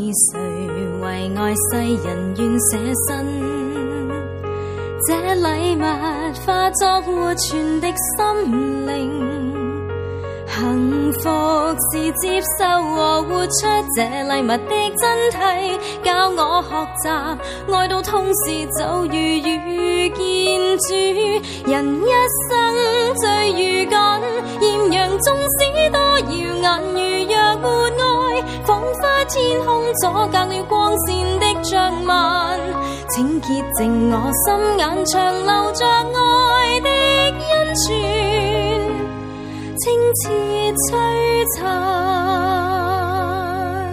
誰為愛世人願捨身？這禮物化作活存的心靈，幸福是接受和活出這禮物的真諦，教我學習愛到痛時就如遇見主。人一生最如緊，豔陽縱使多耀眼，如若沒愛，彷彿天空阻隔了光線的障紋。請潔淨我心眼，長留着愛的恩泉，清澈璀璨。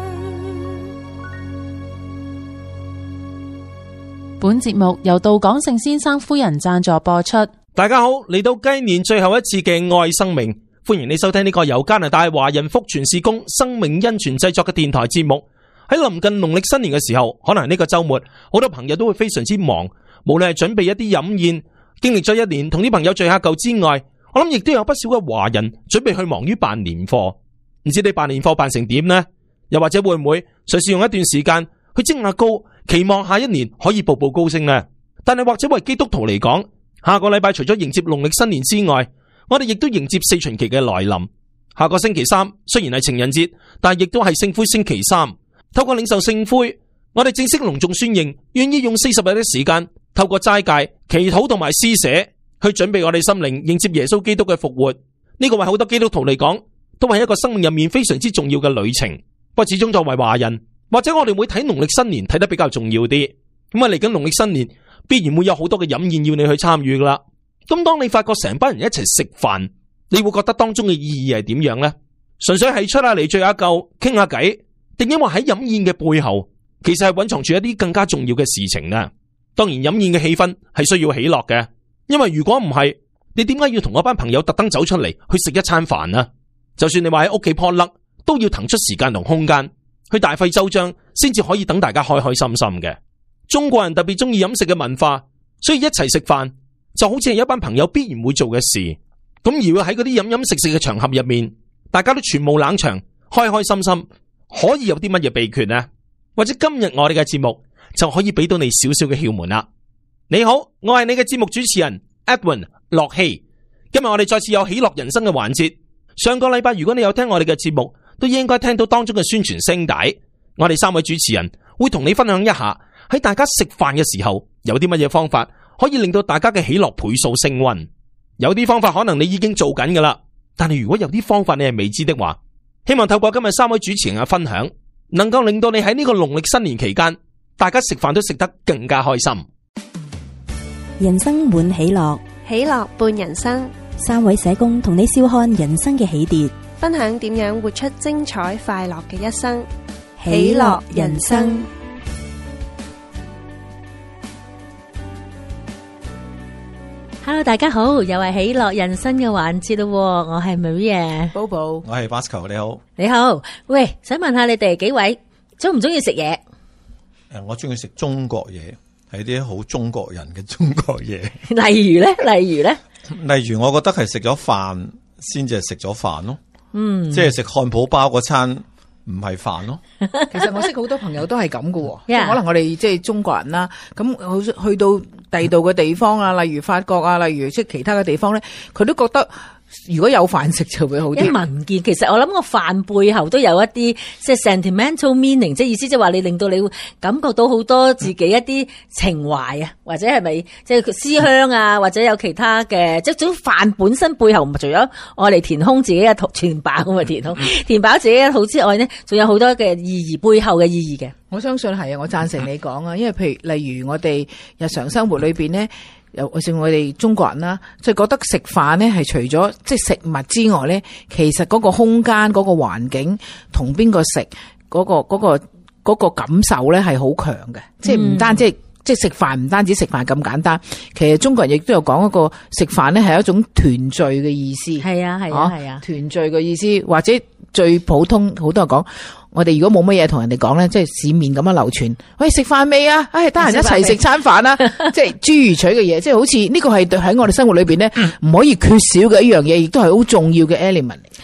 本節目由道港聖先生夫人贊助播出。 大家好，嚟到雞年最後一次嘅愛生命，歡迎你收聽呢個由加拿大華人福傳事工生命恩泉製作嘅電台節目。喺臨近農曆新年嘅時候，可能呢個周末好多朋友都會非常之忙，無論係準備一啲飲宴，經歷咗一年同啲朋友聚下舊之外，我諗亦都有不少嘅華人準備去忙於辦年貨。唔知你辦年貨辦成點呢？又或者會唔會嘗試用一段時間去蒸下糕，期望下一年可以步步高升呢？但係或者為基督徒嚟講，下個禮拜除咗迎接農曆新年之外，我哋亦都迎接四旬期嘅來臨。下個星期三雖然係情人節，但係亦都係聖灰星期三。透過領受聖灰，我哋正式隆重宣認，願意用40日嘅時間，透過齋戒、祈禱同埋施捨，去準備我哋心靈迎接耶穌基督嘅復活。呢個為好多基督徒嚟講，都係一個生命入面非常之重要嘅旅程。不過始終作為華人，或者我哋會睇農曆新年睇得比較重要啲。咁啊，嚟緊農曆新年必然會有好多嘅飲宴要你去參與噶啦。咁當你發覺成班人一齊食飯，你會覺得當中嘅意義係點樣呢？純粹係出下嚟聚下舊傾下偈，定因為喺飲宴嘅背後，其實係蘊藏住一啲更加重要嘅事情呢？當然飲宴嘅氣氛係需要喜樂嘅，因為如果唔係，你點解要同嗰班朋友特登走出嚟去食一餐飯啊？就算你話喺屋企破甩，都要騰出時間同空間去大費周章，先至可以等大家開開心心嘅。中國人特別中意飲食嘅文化，所以一齊食飯就好似係一班朋友必然會做嘅事。咁而會喺嗰啲飲飲食食嘅場合入面，大家都全無冷場，開開心心，可以有啲乜嘢秘訣呢？或者今日我哋嘅節目就可以俾到你少少嘅竅門啦。你好，我係你嘅節目主持人 Edwin 樂希。今日我哋再次有喜樂人生嘅環節。上個禮拜如果你有聽我哋嘅節目，都應該聽到當中嘅宣傳聲帶。我哋3位主持人會同你分享一下，喺大家食飯嘅時候有啲乜嘢方法可以令到大家嘅喜樂倍數升溫。有啲方法可能你已經做緊噶啦，但係如果有啲方法你係未知的話，希望透過今日3位主持人嘅分享，能夠令到你喺呢個農曆新年期間，大家食飯都食得更加開心。 人生滿喜樂， 喜樂伴人生。 3位社工同你笑看人生嘅起跌， 分享點樣活出精彩快樂嘅一生。 喜樂人生。Hello， 大家好，又係喜樂人生嘅環節咯。我係 Maria，Bobo， 我係 Basco， 你好。 你好，喂，想問下你哋幾位中唔中意食嘢？ 我中意食中國嘢，係啲好中國人嘅中國嘢。 例如咧， 例如我覺得係食咗飯先至係食咗飯咯。即係食漢堡包嗰餐唔係飯咯。 其實我識好多朋友都係咁噶，可能我哋即係中國人啦，咁去到第二度嘅地方啊，例如法國啊，例如即係其他嘅地方咧，佢都覺得如果有飯食就會好啲。 民建其實我諗個飯背後都有一啲即係 sentimental meaning， 即係意思即係話你令到你會感覺到好多自己一啲情懷啊，或者係咪即係思鄉啊，或者有其他嘅，即係總飯本身背後唔係除咗我哋填空自己嘅肚填飽咁啊，填飽自己嘅肚之外呢，仲有好多嘅意義，背後嘅意義嘅。 我相信係啊，我贊成你講啊，因為譬如例如我哋日常生活裏邊呢，尤其是我哋中國人啦，即係覺得食飯呢係除咗即係食物之外呢，其實嗰個空間、嗰個環境同邊個食嗰個感受呢係好強嘅，即係唔單即係食飯唔單止食飯咁簡單，其實中國人亦都有講一個食飯呢係一種團聚嘅意思。係啊，團聚嘅意思，或者最普通好多人講。我哋如果冇乜嘢同人哋講咧，即係市面咁樣流傳，喂，食飯未啊？得閒一齊食餐飯啦，即係諸如此類嘅嘢，即係好似呢個係喺我哋生活裏邊咧唔可以缺少嘅一樣嘢，亦都係好重要嘅 element。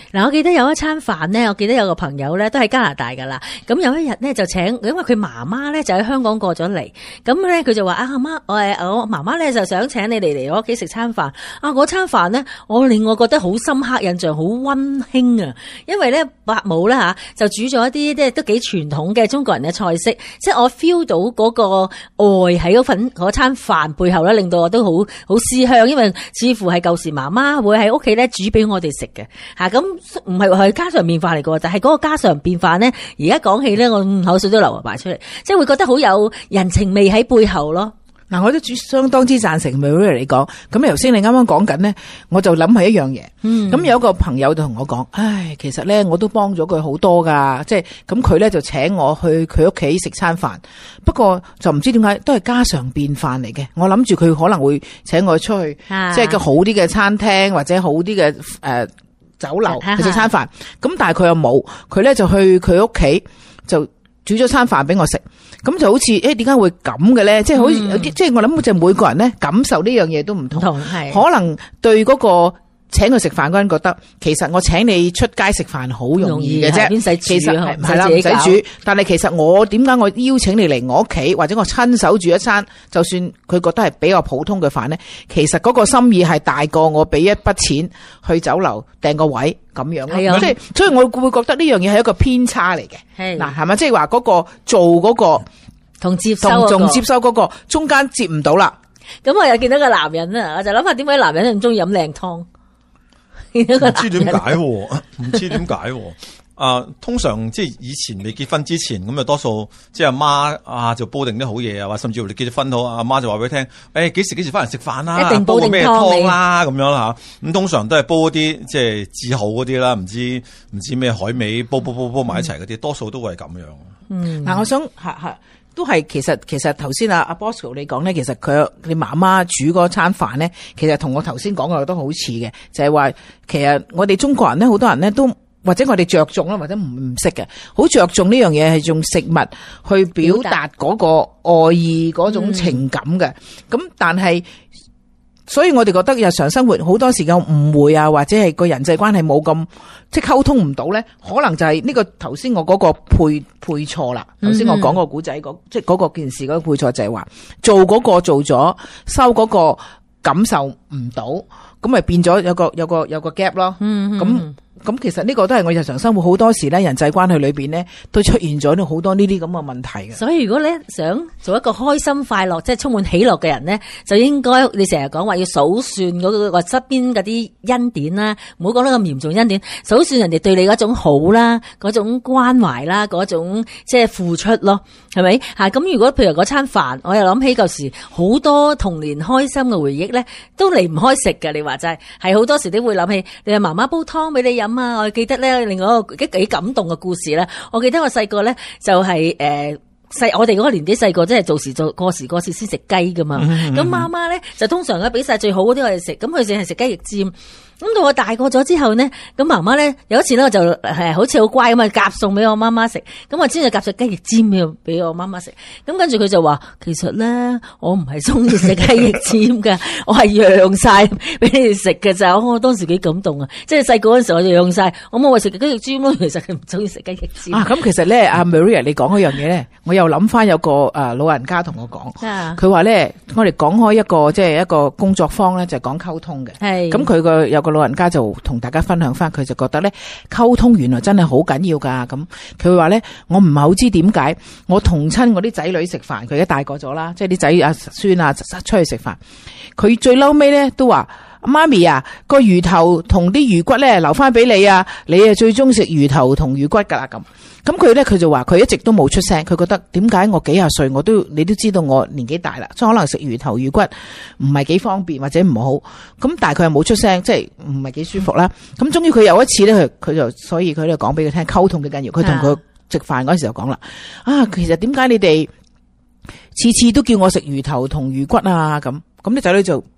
嗱，我記得有一餐飯咧，我記得有個朋友咧都喺加拿大噶啦。咁有一日咧就請，因為佢媽媽咧就喺香港過咗嚟，咁咧佢就話：阿媽，我媽媽咧就想請你哋嚟我屋企食餐飯。嗰餐飯咧，令我覺得好深刻印象，好溫馨啊！因為咧伯母咧就煮咗一啲即係都幾傳統嘅中國人嘅菜式，即係我 feel 到嗰個愛喺嗰餐飯背後咧，令到我都好思鄉，因為似乎係舊時媽媽會喺屋企咧煮俾我哋食嘅吓，咁唔係話係家常便飯嚟嘅，但係嗰個家常便飯咧，而家講起咧，我口水都流埋出嚟，即係會覺得好有人情味喺背後咯。 嗱，我都相當之贊成 Maria 嚟講。咁頭先你啱啱講緊呢，我就諗起一樣嘢。咁有一個朋友就同我講，其實咧我都幫咗佢好多噶，即係咁佢咧就請我去佢屋企食餐飯。不過就唔知點解都係家常便飯嚟嘅。我諗住佢可能會請我出去，即係個好啲嘅餐廳或者好啲嘅酒樓去食餐飯。咁但係佢又冇，佢咧就去佢屋企就煮咗餐飯俾我食。咁就好似點解會咁嘅咧？即係好似有啲，即係我諗就每個人咧感受呢樣嘢都唔同，可能對嗰個請佢食飯嗰人覺得，其實我請你出街食飯好容易嘅啫，其實係啦，唔使煮。但係其實我點解我邀請你嚟我屋企，或者我親手煮一餐，就算佢覺得係比較普通嘅飯咧，其實嗰個心意係大過我俾一筆錢去酒樓訂個位咁樣咯。即係所以我會覺得呢樣嘢係一個偏差嚟嘅。嗱，係咪即係話嗰個做嗰個同接收嗰個中間接唔到啦？ 咁我又見到個男人啊，我就諗下點解男人咁中意飲靚湯？ 唔知點解，唔知點解。通常即係以前未結婚之前，咁啊多數即係阿媽就煲定啲好嘢啊，或甚至乎你結咗婚好，阿媽就話俾你聽，幾時翻嚟食飯啦， 一定煲定咩湯啦咁樣啦吓。咁通常都係煲啲即係至好嗰啲啦，唔知咩海味煲埋一齊嗰啲，多數都會係咁樣。 嗱，我想都係其實頭先阿 Bosco 你講咧，其實你媽媽煮嗰餐飯咧，其實同我頭先講嘅都好似嘅，就係話其實我哋中國人咧，好多人咧都或者我哋着重啦，或者唔識嘅，好着重呢樣嘢係用食物去表達嗰個愛意嗰種情感嘅。咁但係，所以我哋覺得日常生活好多時間誤會啊，或者係個人際關係冇咁即係溝通唔到咧，可能就係呢個頭先我嗰個配錯啦。頭先我講個古仔即係嗰個件事嗰個配錯就係話做嗰個做咗，收嗰個感受唔到，咁咪變咗有個 gap 咯。咁其實呢個都係我日常生活好多時咧，人際關係裏邊咧都出現咗好多呢啲咁嘅問題嘅。 所以如果你想做一個開心快樂即係充滿喜樂嘅人咧，就應該你成日講話要數算嗰個側邊嗰啲恩典啦，唔好講得咁嚴重恩典，數算人哋對你嗰種好啦，嗰種關懷啦，嗰種即係付出咯，係咪吓？咁如果譬如嗰餐飯，我又諗起舊時好多童年開心嘅回憶咧，都離唔開食嘅。你話齋係好多時都會諗起你阿媽媽煲湯俾你飲。我記得咧，另外一個幾感動嘅故事咧。我記得我細個咧就係我哋嗰個年紀細個，即係做時過時先食雞噶嘛。咁媽媽咧就通常咧俾晒最好嗰啲我哋食，咁佢淨係食雞翼尖。咁到我大個咗之後呢，咁媽媽咧有一次咧我就好似好乖咁啊，夾餸俾我媽媽食。咁我先就夾咗雞翼尖俾我媽媽食。咁跟住佢就話：其實咧我唔係中意食雞翼尖噶，我係讓晒俾你哋食嘅咋。我當時幾感動啊！即係細個嗰陣時我就讓晒，我冇話食雞翼尖咯。其實佢唔中意食雞翼尖。咁其實咧，阿 Maria 你講嗰樣嘢咧，我又諗翻有個老人家同我講，佢話咧我哋講開一個即係一個工作坊咧，就係講溝通嘅。咁佢有個老人家就同大家分享翻，佢就覺得咧溝通原來真係好緊要噶。咁佢話咧，我唔係好知點解我同親我啲仔女食飯，佢而家大個咗啦，即係啲仔阿孫啊出去食飯，佢最嬲尾咧都話：媽咪啊，個魚頭同啲魚骨咧留翻俾你啊，你啊最中食魚頭同魚骨噶啦。咁佢就話佢一直都冇出聲，佢覺得點解我幾廿歲你都知道我年紀大啦，所以可能食魚頭魚骨唔係幾方便或者唔好，咁但係佢又冇出聲，即係唔係幾舒服啦。咁終於佢有一次咧，所以佢就講俾佢聽溝通嘅緊要。佢同佢食飯嗰時就講啦，其實點解你哋次次都叫我食魚頭同魚骨啊？咁啲仔女就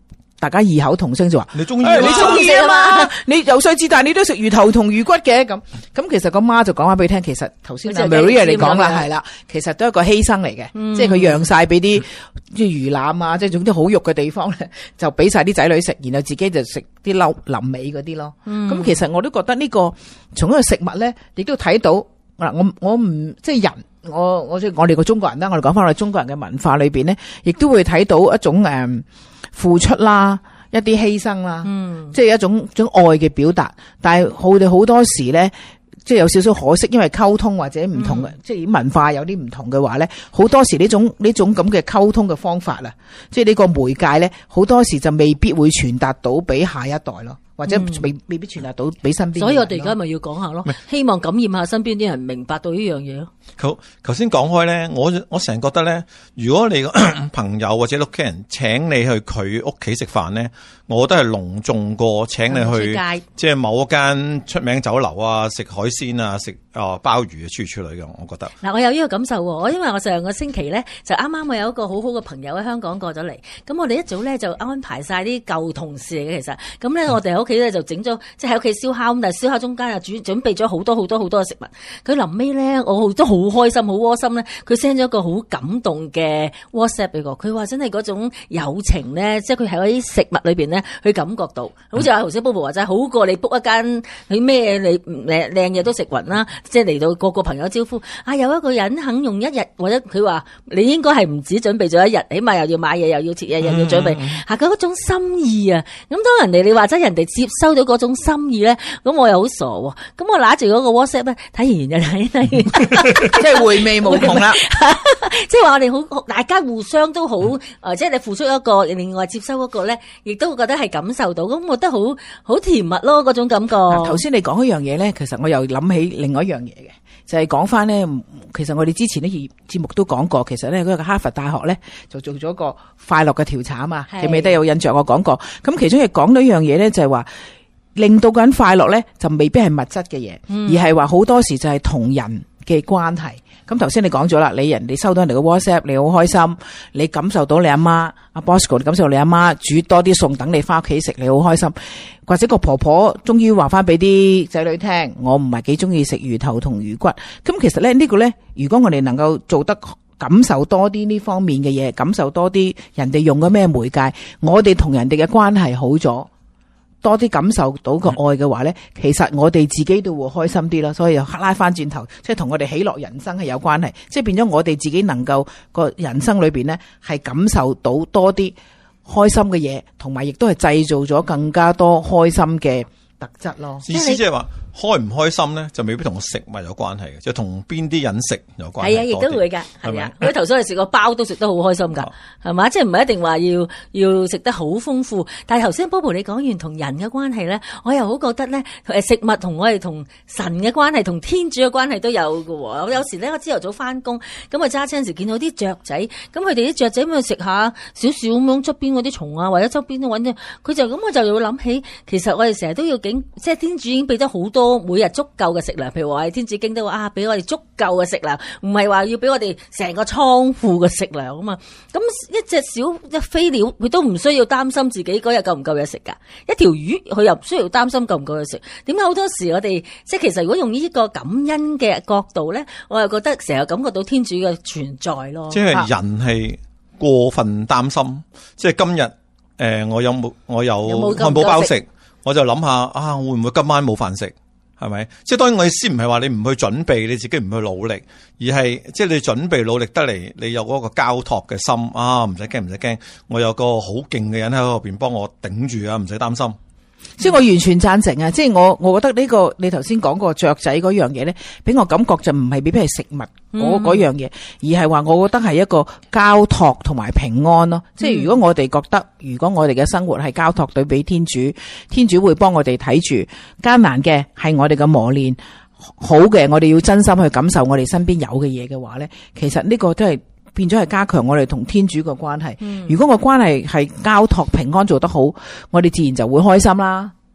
大家異口同聲就話你中意你中意啊嘛，你由細至大你都食魚頭同魚骨嘅咁。其實個媽就講翻俾你聽，其實頭先 Maria 嚟講啦，係啦，其實都係一個犧牲嚟嘅，即係佢讓晒俾啲即係魚腩啊，即係總之好肉嘅地方咧，就俾晒啲仔女食，然後自己就食啲臨尾嗰啲咯。咁其實我都覺得呢個從一個食物咧，亦都睇到嗱，我唔即係人。我哋個中國人啦，我哋講翻我哋中國人嘅文化裏邊咧，亦都會睇到一種付出啦，一啲犧牲啦，即係一種愛嘅表達。但係我哋好多時咧，即係有少少可惜，因為溝通或者唔同嘅，即係文化有啲唔同嘅話咧，好多時呢種咁嘅溝通嘅方法啦，即係呢個媒介咧，好多時就未必會傳達到俾下一代咯。或者未必傳達到俾身邊， 所以我哋而家咪要講下咯，希望感染下身邊啲人明白到呢樣嘢咯。 頭先講開咧，我成日覺得咧，如果你個朋友或者屋企人請你去佢屋企食飯咧，我覺得係隆重過請你去即係某一間出名酒樓啊，食海鮮啊，食鮑魚啊，諸如此類嘅，我覺得。 嗱，我有呢個感受喎，因為我上個星期咧就啱啱我有一個好好嘅朋友喺香港過咗嚟，咁我哋一早咧就安排晒啲舊同事嚟嘅，其實咁咧我哋喺屋企咧就整咗，即係喺屋企燒烤，咁但係燒烤中間又準備咗好多嘅食物。佢臨尾咧，我都好開心、好窩心咧。佢 send 咗一個好感動嘅 WhatsApp 俾我，佢話真係嗰種友情咧，即係佢喺嗰啲食物裏邊咧，佢感覺到，好似阿頭先 Bobo 話齋，好過你 book 一間你咩你靚嘢都食勻啦，即係嚟到個個朋友招呼。有一個人肯用一日，或者佢話你應該係唔止準備咗一日，起碼又要買嘢，又要切嘢，又要準備，佢嗰種心意啊！咁當人哋你話齋人哋接收到嗰種心意咧，咁我又好傻喎。咁我拿住嗰個 WhatsApp 咧，睇完就睇， 即係回味無窮啦。 即係話我哋好，大家互相都好，即係你付出一個，另外接收嗰個咧，亦都會覺得係感受到，咁我覺得好甜蜜咯，嗰種感覺。 頭先你講一樣嘢咧，其實我又諗起另外一樣嘢嘅，就係講翻咧，其實我哋之前啲節目都講過，其實咧嗰個哈佛大學咧就做咗個快樂嘅調查啊嘛，記唔記得有印象我講過？咁其中亦講到一樣嘢咧，就係話令到個人快樂咧，就未必係物質嘅嘢，而係話好多時就係同人嘅關係。咁頭先你講咗啦，人哋收到人哋嘅 WhatsApp，你好開心，你感受到你阿媽阿 Bosco， 你感受到你阿媽煮多啲餸等你翻屋企食，你好開心。或者個婆婆終於話翻俾啲仔女聽，我唔係幾中意食魚頭同魚骨。咁其實咧呢個咧，如果我哋能夠做得感受多啲呢方面嘅嘢，感受多啲人哋用嘅咩媒介，我哋同人哋嘅關係好咗，多啲感受到個愛嘅話咧，其實我哋自己都會開心啲啦。所以又拉翻轉頭，即係同我哋喜樂人生係有關係，即係變咗我哋自己能夠個人生裏邊咧係感受到多啲開心嘅嘢，同埋亦都係製造咗更加多開心嘅特質咯。 意思即係話開唔開心咧，就未必同食物有關係嘅，就同邊啲人食有關係。 係啊，亦都會㗎，係啊。佢頭先我哋食個包都食得好開心㗎，係嘛？即係唔係一定話要食得好豐富。但係頭先 Bobo 你講完同人嘅關係咧，我又好覺得咧，食物同我哋同神嘅關係，同天主嘅關係都有㗎喎。我有時咧，我朝頭早翻工，咁我揸車嗰時見到啲雀仔，咁佢哋啲雀仔咁去食下少少咁樣側邊嗰啲蟲啊，或者側邊都揾咗，佢就咁我就會諗起，其實我哋成日都要即係天主已經俾咗好多每日足夠嘅食糧，譬如話天主經都話俾我哋足夠嘅食糧，唔係話要俾我哋成個倉庫嘅食糧啊嘛。咁一隻小飛鳥，佢都唔需要擔心自己嗰日夠唔夠嘢食噶。一條魚，佢又唔需要擔心夠唔夠嘢食。點解好多時我哋即係其實如果用呢個感恩嘅角度咧，我又覺得成日感覺到天主嘅存在咯。 即係人係過分擔心，即係今日我有漢堡包食，我就諗下啊，會唔會今晚冇飯食？係咪？即係當然我意思唔係話你唔去準備，你自己唔去努力，而係即係你準備努力得嚟，你有嗰個交託嘅心啊，唔使驚，唔使驚，我有個好勁嘅人喺後邊幫我頂住啊，唔使擔心。 即係我完全贊成啊！即係我覺得呢個你頭先講個雀仔嗰樣嘢咧，俾我感覺就唔係未必係食物嗰樣嘢，而係話我覺得係一個交託同埋平安咯。即係如果我哋覺得，如果我哋嘅生活係交託對俾天主，天主會幫我哋睇住艱難嘅係我哋嘅磨練，好嘅我哋要真心去感受我哋身邊有嘅嘢嘅話咧，其實呢個都係變咗係加強我哋同天主嘅關係。如果個關係係交託平安做得好，我哋自然就會開心啦，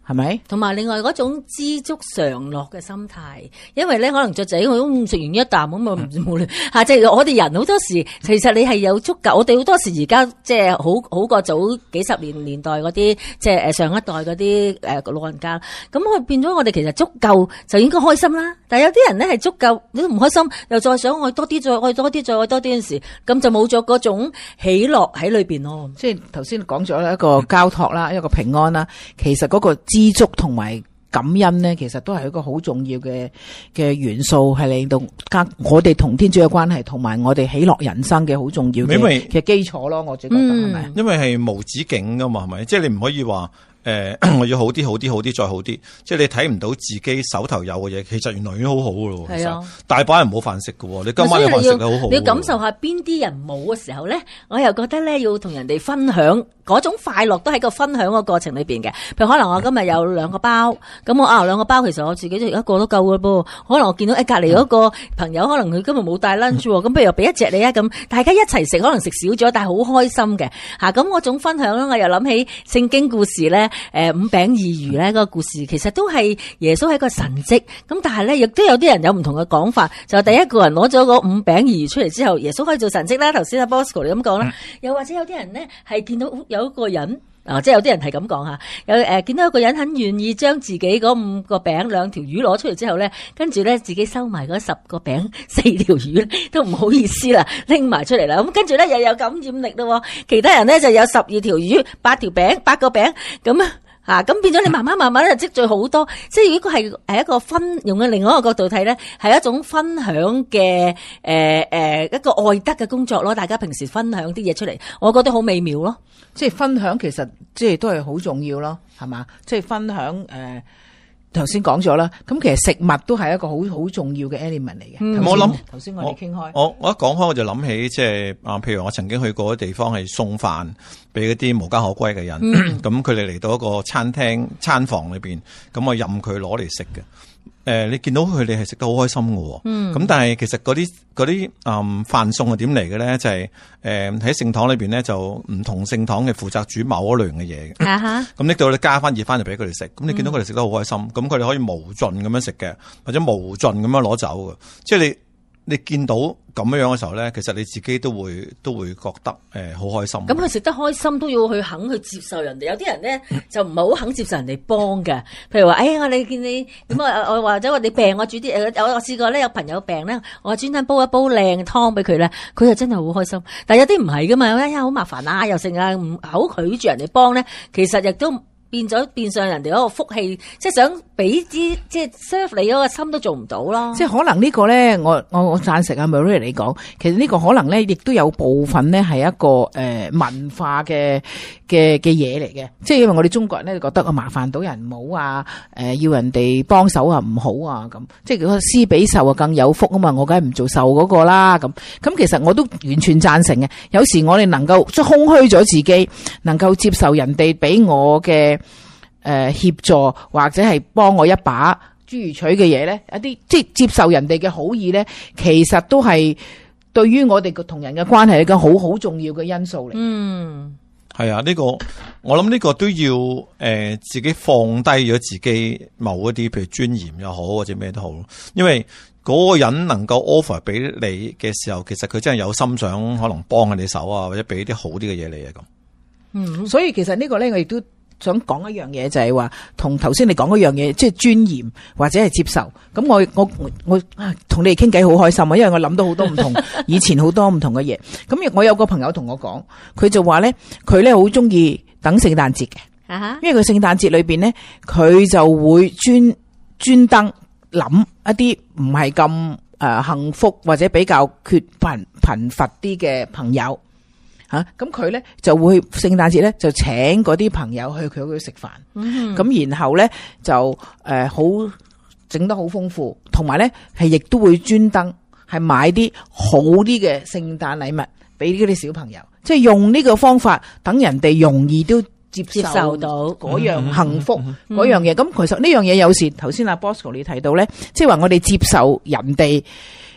係咪？ 同埋另外嗰種知足常樂嘅心態，因為咧可能雀仔我都食完一啖咁啊，無論吓，即係我哋人好多時，其實你係有足夠。我哋好多時而家即係好過早幾十年代嗰啲，即係上一代嗰啲老人家。咁佢變咗我哋其實足夠就應該開心啦。但係有啲人咧係足夠，你都唔開心，又再想愛多啲，再愛多啲，再愛多啲嗰陣時，咁就冇咗嗰種喜樂喺裏邊咯。 即係頭先講咗一個交託啦，一個平安啦，其實嗰個知足同埋感恩咧，其實都係一個好重要嘅元素，係令到我哋同天主嘅關係，同埋我哋喜樂人生嘅好重要嘅基礎咯。我自己覺得係咪？ 因為係無止境噶嘛，係咪？即係你唔可以話我要好啲，好啲，好啲，再好啲。即係你睇唔到自己手頭有嘅嘢，其實原來已經好好噶咯。係啊，大把人冇飯食噶，你今晚有飯食得好好。 你要感受下邊啲人冇嘅時候咧，我又覺得咧要同人哋分享。嗰種快樂都喺個分享個過程裏邊嘅，譬如可能我今日有2個包，咁我2個包其實我自己就一個都夠嘅噃。可能我見到隔離嗰個朋友，可能佢今日冇帶 lunch 喎，咁不如俾一隻你啊，咁大家一齊食，可能食少咗，但係好開心嘅嚇。咁嗰種分享咧，我又諗起聖經故事咧，5餅2魚咧嗰個故事，其實都係耶穌係一個神蹟。咁但係咧，亦都有啲人有唔同嘅講法，就第一個人攞咗個5餅2魚出嚟之後，耶穌可以做神蹟啦。頭先阿 Bosco 你咁講啦，又或者有啲人咧係見到有一個人即係有啲人係咁講吓，有見到一個人很願意將自己嗰5個餅2條魚攞出嚟之後咧，跟住咧自己收埋嗰10個餅4條魚都唔好意思啦，拎埋出嚟啦。咁跟住咧又有感染力咯，其他人咧就有12條魚8條餅8個餅咁啊，咁變咗你慢慢就積聚好多。即係如果係一個用嘅另外一個角度睇咧，係一種分享嘅一個愛德嘅工作咯。大家平時分享啲嘢出嚟，我覺得好美妙咯。 即係分享其實即係都係好重要咯，係嘛？即係分享頭先講咗啦，咁其實食物都係一個好重要嘅 element 嚟嘅。 我諗頭先我哋傾開， 我一講開我就諗起即係譬如我曾經去過嘅地方係送飯俾嗰啲無家可歸嘅人，咁佢哋嚟到一個餐房裏邊，咁我任佢攞嚟食嘅。你見到佢哋係食得好開心嘅，咁但係其實嗰啲飯餸係點嚟嘅咧？就係喺聖堂裏邊咧，就唔同聖堂嘅負責煮某一類型嘅嘢嘅，咁拎到你加翻熱翻嚟俾佢哋食，咁你見到佢哋食得好開心，咁佢哋可以無盡咁樣食嘅，或者無盡咁樣攞走嘅，即係你見到咁樣嘅時候咧，其實你自己都會覺得好開心。咁佢食得開心都要肯去接受人哋。有啲人咧就唔係好肯接受人哋幫嘅。譬如話，我哋見你咁我或者我哋病，我煮啲我試過咧，有朋友病咧，我專登煲一煲靚湯俾佢咧，佢就真係好開心。但係有啲唔係噶嘛，好麻煩啊，又剩啊，唔好拒絕人哋幫咧，其實亦都變相人哋嗰個福氣，即係想俾啲即係 serve 你嗰個心都做唔到咯。即係可能呢個咧，我贊成阿 Maria 你講，其實呢個可能咧，亦都有部分咧係一個文化嘅嘢嚟嘅。即係因為我哋中國人咧覺得麻煩到人唔好啊，要人哋幫手啊唔好啊咁。即係嗰個施比受啊更有福啊嘛，我梗係唔做受嗰個啦咁。咁其實我都完全贊成嘅。有時我哋能夠即係空虛咗自己，能夠接受人哋俾我嘅協助或者係幫我一把諸如取嘅嘢咧，一啲即係接受人哋嘅好意咧，其實都係對於我哋同人嘅關係一個好重要嘅因素嚟。 係啊，呢個我諗呢個都要自己放低咗自己某一啲譬如尊嚴又好或者咩都好，因為嗰個人能夠 offer 俾你嘅時候，其實佢真係有心想可能幫下你手啊，或者俾啲好啲嘅嘢你啊咁。 所以其實呢個咧，我亦都想講一樣嘢，就係話同頭先你講嗰樣嘢，即係尊嚴或者係接受。咁我同你哋傾偈好開心啊，因為我諗到好多唔同以前好多唔同嘅嘢。咁我有個朋友同我講，佢就話咧，佢咧好中意等聖誕節嘅，因為佢聖誕節裏邊咧，佢就會專登諗一啲唔係咁幸福或者比較貧乏啲嘅朋友。咁佢咧就會聖誕節咧就請嗰啲朋友去佢嗰度食飯，咁然後咧就好整得好豐富，同埋咧係亦都會專登係買啲好啲嘅聖誕禮物俾嗰啲小朋友，即係用呢個方法等人哋容易都接受到嗰樣幸福嗰樣嘢。咁其實呢樣嘢有時頭先阿 Bosco 你提到咧，即係話我哋接受人哋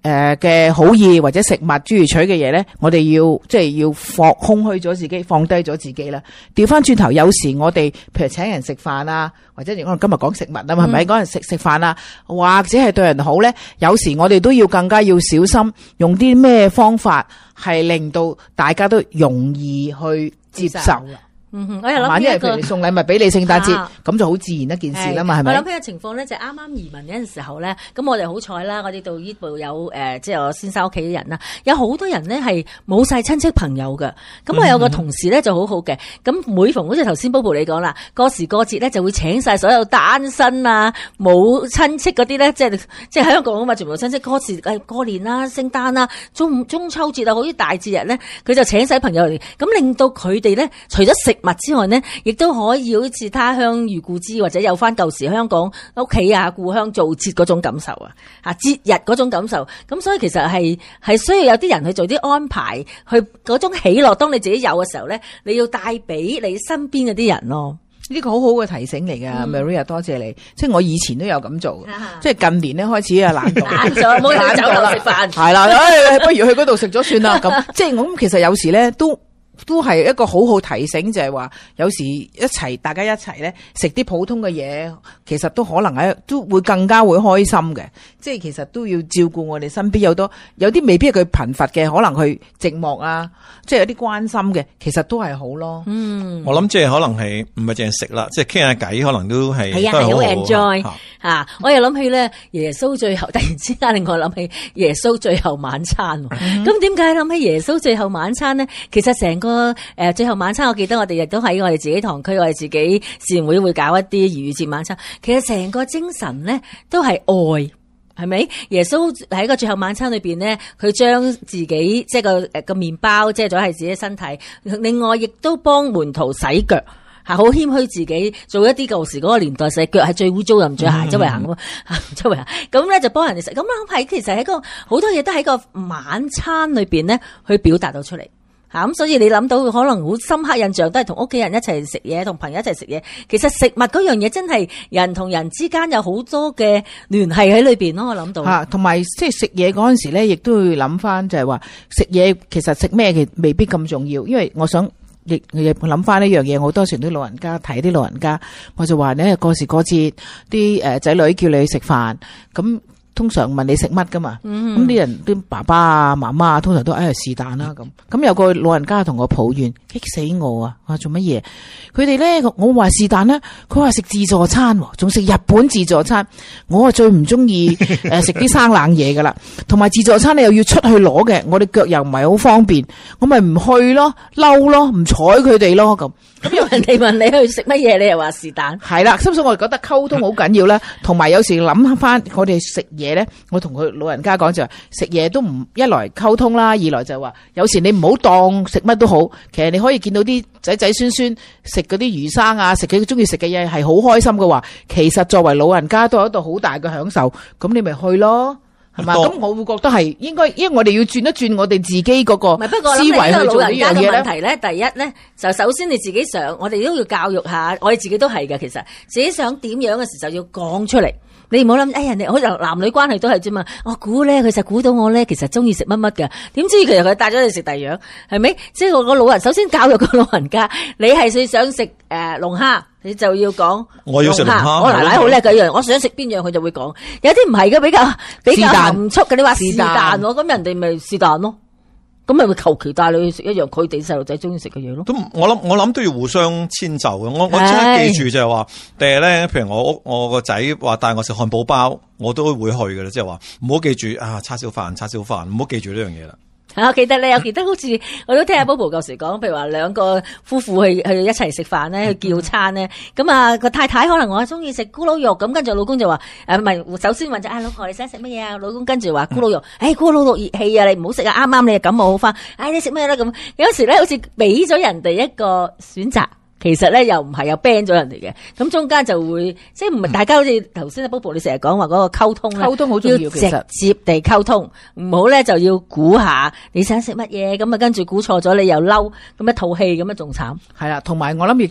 嘅好意或者食物諸如取嘅嘢咧，我哋要放空虛咗自己，放低咗自己啦。調翻轉頭，有時我哋譬如請人食飯啊，或者我哋今日講食物啊嘛，係咪嗰陣食飯啊，或者係對人好咧，有時我哋都要更加要小心，用啲咩方法係令到大家都容易去接受。 我又諗起一個， 譬如你送禮物俾你聖誕節，咁就好自然一件事啦嘛，係咪？ 我諗起嘅情況咧，就啱啱移民嗰陣時候咧，咁我哋好彩啦，我哋到呢度有即係我先生屋企啲人啦，有好多人咧係冇晒親戚朋友嘅。咁我有個同事咧就好好嘅，咁每逢好似頭先 Bobo 你講啦，過時過節咧就會請晒所有單身啊冇親戚嗰啲咧，即係喺香港啊嘛，全部親戚過年啦、聖誕啦、中秋節啊，好啲大節日咧，佢就請晒朋友嚟，咁令到佢哋咧除咗食物之外呢，亦都可以好似他鄉遇故知，或者有翻舊時香港屋企啊故鄉做節嗰種感受啊，節日嗰種感受。咁所以其實係需要有啲人去做啲安排，去嗰種喜樂。當你自己有嘅時候咧，你要帶俾你身邊嗰啲人咯。 呢個好好嘅提醒嚟㗎，Maria， 多謝你。即係我以前都有咁做，即係近年咧開始懶咗， 冇人去酒樓食飯， 係啦，不如去嗰度食咗算啦。咁即係我諗，其實有時咧都係一個好好提醒，就係話有時大家一齊咧食啲普通嘅嘢，其實都可能都會更加會開心嘅。即係其實都要照顧我哋身邊有啲未必係佢貧乏嘅，可能佢寂寞啊，即係有啲關心嘅，其實都係好咯。 我諗即係可能係唔係淨係食啦，即係傾下偈，可能都係係好 enjoy 吓。我又諗起咧耶穌最後，突然之間令我諗起耶穌最後晚餐。咁點解諗起耶穌最後晚餐咧？其實成個最後晚餐，我記得我哋亦都喺我哋自己堂區，我哋自己事務會搞一啲逾越節晚餐。其實成個精神咧都係愛，係咪？耶穌喺個最後晚餐裏邊咧，佢將自己即係個麵包遮咗係自己身體，另外亦都幫門徒洗腳。好謙虛自己，做一啲舊時嗰個年代洗腳係最污糟又唔着鞋周圍行咯，周圍行咁咧就幫人哋食。咁係其實喺個好多嘢都喺個晚餐裏邊咧去表達到出嚟。咁所以你諗到可能好深刻印象都係同屋企人一齊食嘢，同朋友一齊食嘢。其實食物嗰樣嘢真係人同人之間有好多嘅聯繫喺裏邊咯。我諗到同埋即係食嘢嗰陣時咧，亦都會諗翻就係話食嘢其實食咩嘅未必咁重要，因為我想亦諗翻呢樣嘢，好多時啲老人家睇啲老人家，我就話咧過時過節啲仔女叫你去食飯咁。通常問你食乜噶嘛？咁啲人啲爸爸啊、媽媽啊，通常都是但啦咁。咁有個老人家同我抱怨，激死我啊！我話做乜嘢？佢哋咧，我話是但啦。佢話食自助餐，仲食日本自助餐。我啊最唔中意食啲生冷嘢噶啦。同埋自助餐你又要出去攞嘅，我哋腳又唔係好方便，我咪唔去咯，嬲咯，唔睬佢哋咯咁。 咁人哋問你去食乜嘢，你又話是但。 係啦，所以我哋覺得溝通好緊要啦。同埋有時諗翻我哋食嘢咧，我同佢老人家講就係食嘢都唔一來溝通啦，二來就話有時你唔好當食乜都好，其實你可以見到啲仔仔孫孫食嗰啲魚生啊，食佢中意食嘅嘢係好開心嘅話，其實作為老人家都有一度好大嘅享受，咁你咪去咯。係嘛？咁我會覺得係應該，因為我哋要轉一轉我哋自己嗰個思維去做呢樣嘢咧。不過我諗呢個老人家嘅問題咧，第一咧就首先你自己想，我哋都要教育下，我哋自己都係嘅。其實自己想點樣嘅時候就要講出嚟。你唔好諗，人哋好似男女關係都係啫嘛。我估咧，佢就估到我咧，其實中意食乜乜嘅。點知其實佢帶咗你食第二樣，係咪？即係個老人首先教育個老人家，你係想食龍蝦，你就要講我要食龍蝦。 我奶奶好叻嘅一樣，我想食邊樣佢就會講。有啲唔係嘅，比較含蓄嘅，你話是但喎，咁人哋咪是但咯。咁咪會求其帶你去食一樣佢哋細路仔中意食嘅嘢咯。咁我諗都要互相遷就嘅。我真係記住就係話，第日咧，譬如我個仔話帶我食漢堡包，我都會去嘅啦。即係話唔好記住叉燒飯，唔好記住呢樣嘢啦。 我記得咧，我記得好似我都聽阿 Bobo 舊時講，譬如話兩個夫婦去一齊食飯咧，去叫餐咧，咁啊個太太可能我中意食咕嚕肉，咁跟住老公就話唔係，首先問就老婆你想食乜嘢啊？老公跟住話咕嚕肉，咕嚕肉熱氣啊，你唔好食啊，啱啱你感冒好翻，你食乜啦咁？有時咧好似俾咗人哋一個選擇。其實咧又唔係又 ban 咗人哋嘅，咁中間就會即係唔係大家好似頭先阿 Bobo 你成日講話嗰個溝通咧，溝通好重要，其實直接地溝通，唔好咧就要估下你想食乜嘢，咁啊跟住估錯咗你又嬲，咁一套戲咁啊仲慘。 係啦，同埋我諗亦都要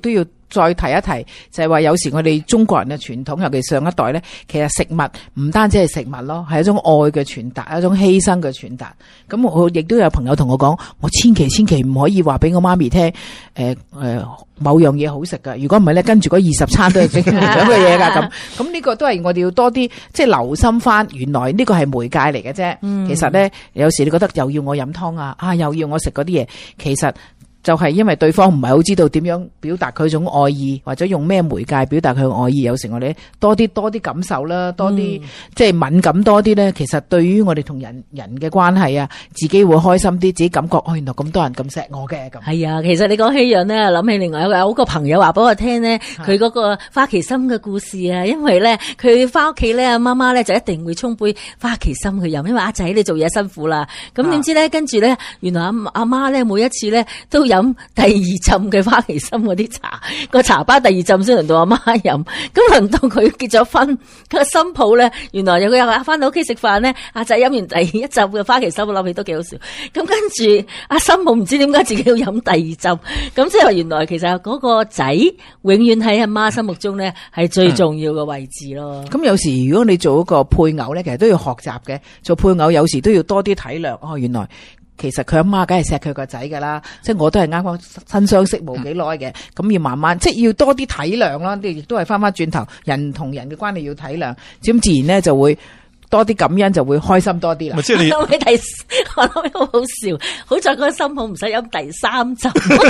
再提一提，就係話有時我哋中國人嘅傳統，尤其上一代咧，其實食物唔單止係食物咯，係一種愛嘅傳達，一種犧牲嘅傳達。咁我亦都有朋友同我講，我千祈唔可以話俾我媽咪聽，某樣嘢好食噶。如果唔係咧，跟住嗰20餐都係整咁嘅嘢噶。咁呢個都係我哋要多啲即係留心翻，原來呢個係媒介嚟嘅啫。其實咧，有時你覺得又要我飲湯啊，又要我食嗰啲嘢，其實就係因為對方唔係好知道點樣表達佢種愛意，或者用咩媒介表達佢嘅愛意。有時我哋多啲感受啦，多啲即係敏感多啲咧。其實對於我哋同人嘅關係啊，自己會開心啲，自己感覺原來咁多人咁錫我嘅咁。 係啊，其實你講起樣咧，諗起另外有個朋友話俾我聽咧，佢嗰個花旗參嘅故事啊。因為咧佢翻屋企咧，阿媽媽咧就一定會沖杯花旗參去飲，因為阿仔你做嘢辛苦啦。咁點知咧，跟住咧，原來阿媽咧每一次咧都飲第二浸嘅花旗參嗰啲茶，個茶包第二浸先輪到阿媽飲。咁輪到佢結咗婚，個新抱咧，原來有佢翻到屋企食飯咧，阿仔飲完第一浸嘅花旗參，我諗起都幾好笑。咁跟住阿新抱唔知點解自己要飲第二浸，咁即係原來其實嗰個仔永遠喺阿媽心目中咧係最重要嘅位置咯。 咁有時如果你做一個配偶咧，其實都要學習嘅。做配偶有時都要多啲體諒。原來其實佢阿媽梗係錫佢個仔噶啦，即係我都係啱啱新相識冇幾耐嘅，咁要慢慢即係要多啲體諒啦。亦都係翻轉頭，人同人嘅關係要體諒，咁自然咧就會多啲感恩，就會開心多啲啦。 即係你我諗好好笑，好在個新抱唔使飲第三浸。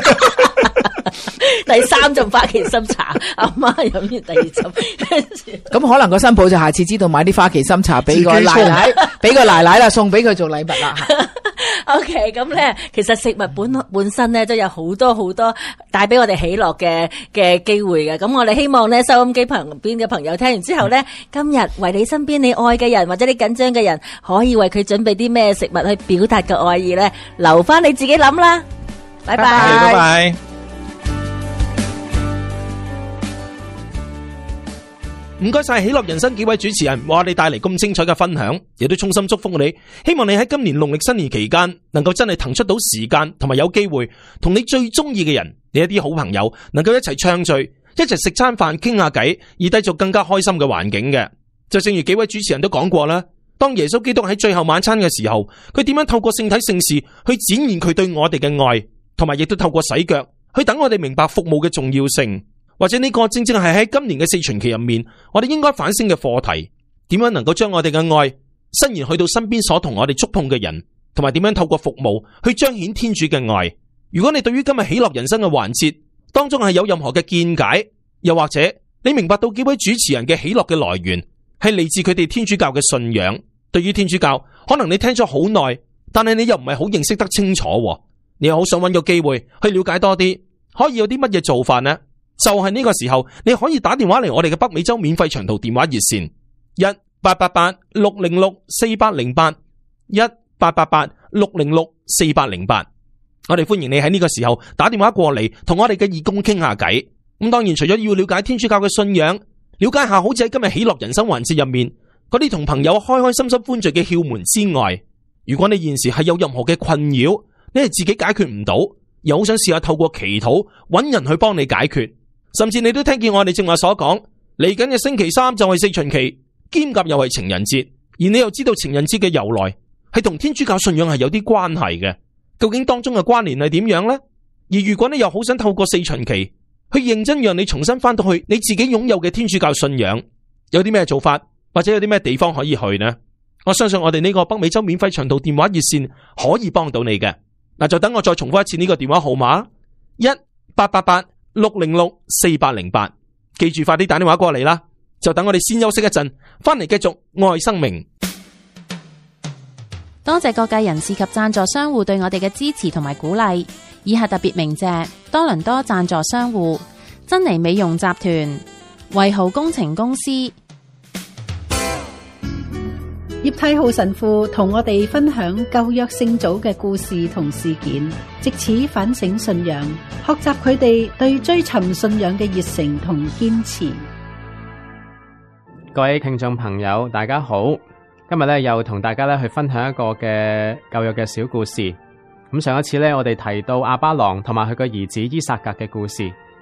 第三浸花旗參茶，阿媽飲完第二浸， 咁可能個新抱就下次知道買啲花旗參茶俾個奶奶，俾個奶奶啦，送俾佢做禮物啦。 OK， 咁咧，其實食物本身咧都有好多帶俾我哋喜樂嘅機會嘅。咁我哋希望咧，收音機旁邊嘅朋友聽完之後咧，今日為你身邊你愛嘅人或者你緊張嘅人，可以為佢準備啲咩食物去表達嘅愛意咧，留翻你自己諗啦。拜拜， 拜拜。 唔該晒喜樂人生幾位主持人，為我哋帶嚟咁精彩嘅分享，亦都衷心祝福你。希望你喺今年農曆新年期間，能夠真係騰出到時間，同埋有機會同你最中意嘅人，你一啲好朋友，能夠一齊暢聚，一齊食餐飯，傾下偈，而締造更加開心嘅環境嘅。就正如幾位主持人都講過啦，當耶穌基督喺最後晚餐嘅時候，佢點樣透過聖體聖事去展現佢對我哋嘅愛，同埋亦都透過洗腳去等我哋明白服務嘅重要性。或者呢個正正係喺今年嘅四旬期入面，我哋應該反省嘅課題，點樣能夠將我哋嘅愛伸延去到身邊所同我哋觸碰嘅人，同埋點樣透過服務去彰顯天主嘅愛。如果你對於今日喜樂人生嘅環節當中係有任何嘅見解，又或者你明白到幾位主持人嘅喜樂嘅來源係嚟自佢哋天主教嘅信仰，對於天主教可能你聽咗好耐，但係你又唔係好認識得清楚，你又好想揾個機會去了解多啲，可以有啲乜嘢做法呢？就係呢個時候，你可以打電話嚟我哋嘅北美洲免費長途電話熱線1888-606-4808 1888-606-4808。我哋歡迎你喺呢個時候打電話過嚟，同我哋嘅義工傾下偈。咁當然除咗要了解天主教嘅信仰，了解下好似喺今日喜樂人生環節入面嗰啲同朋友開開心心歡聚嘅竅門之外，如果你現時係有任何嘅困擾，你係自己解決唔到，又好想試下透過祈禱揾人去幫你解決，甚至你都聽見我哋正話所講，嚟緊嘅星期三就係四旬期，兼夾又係情人節，而你又知道情人節嘅由來係同天主教信仰係有啲關係嘅，究竟當中嘅關聯係點樣呢？而如果你又好想透過四旬期去認真讓你重新翻到去你自己擁有嘅天主教信仰，有啲咩做法，或者有啲咩地方可以去呢？我相信我哋呢個北美洲免費長途電話熱線可以幫到你嘅。嗱，就等我再重複一次呢個電話號碼1888-606-4808，記住快啲打電話過嚟啦。就等我哋先休息一陣，翻嚟繼續愛生命。 多謝各界人士及贊助商戶對我哋嘅支持同埋鼓勵。以下特別鳴謝多倫多贊助商戶：珍妮美容集團、維豪工程公司。 葉太浩神父同我哋分享舊約聖祖嘅故事同事件，藉此反省信仰，學習佢哋對追尋信仰嘅熱誠同堅持。 各位聽眾朋友，大家好，今日咧又同大家咧去分享一個嘅舊約嘅小故事。咁上一次咧，我哋提到亞巴郎同埋佢個兒子伊撒格嘅故事。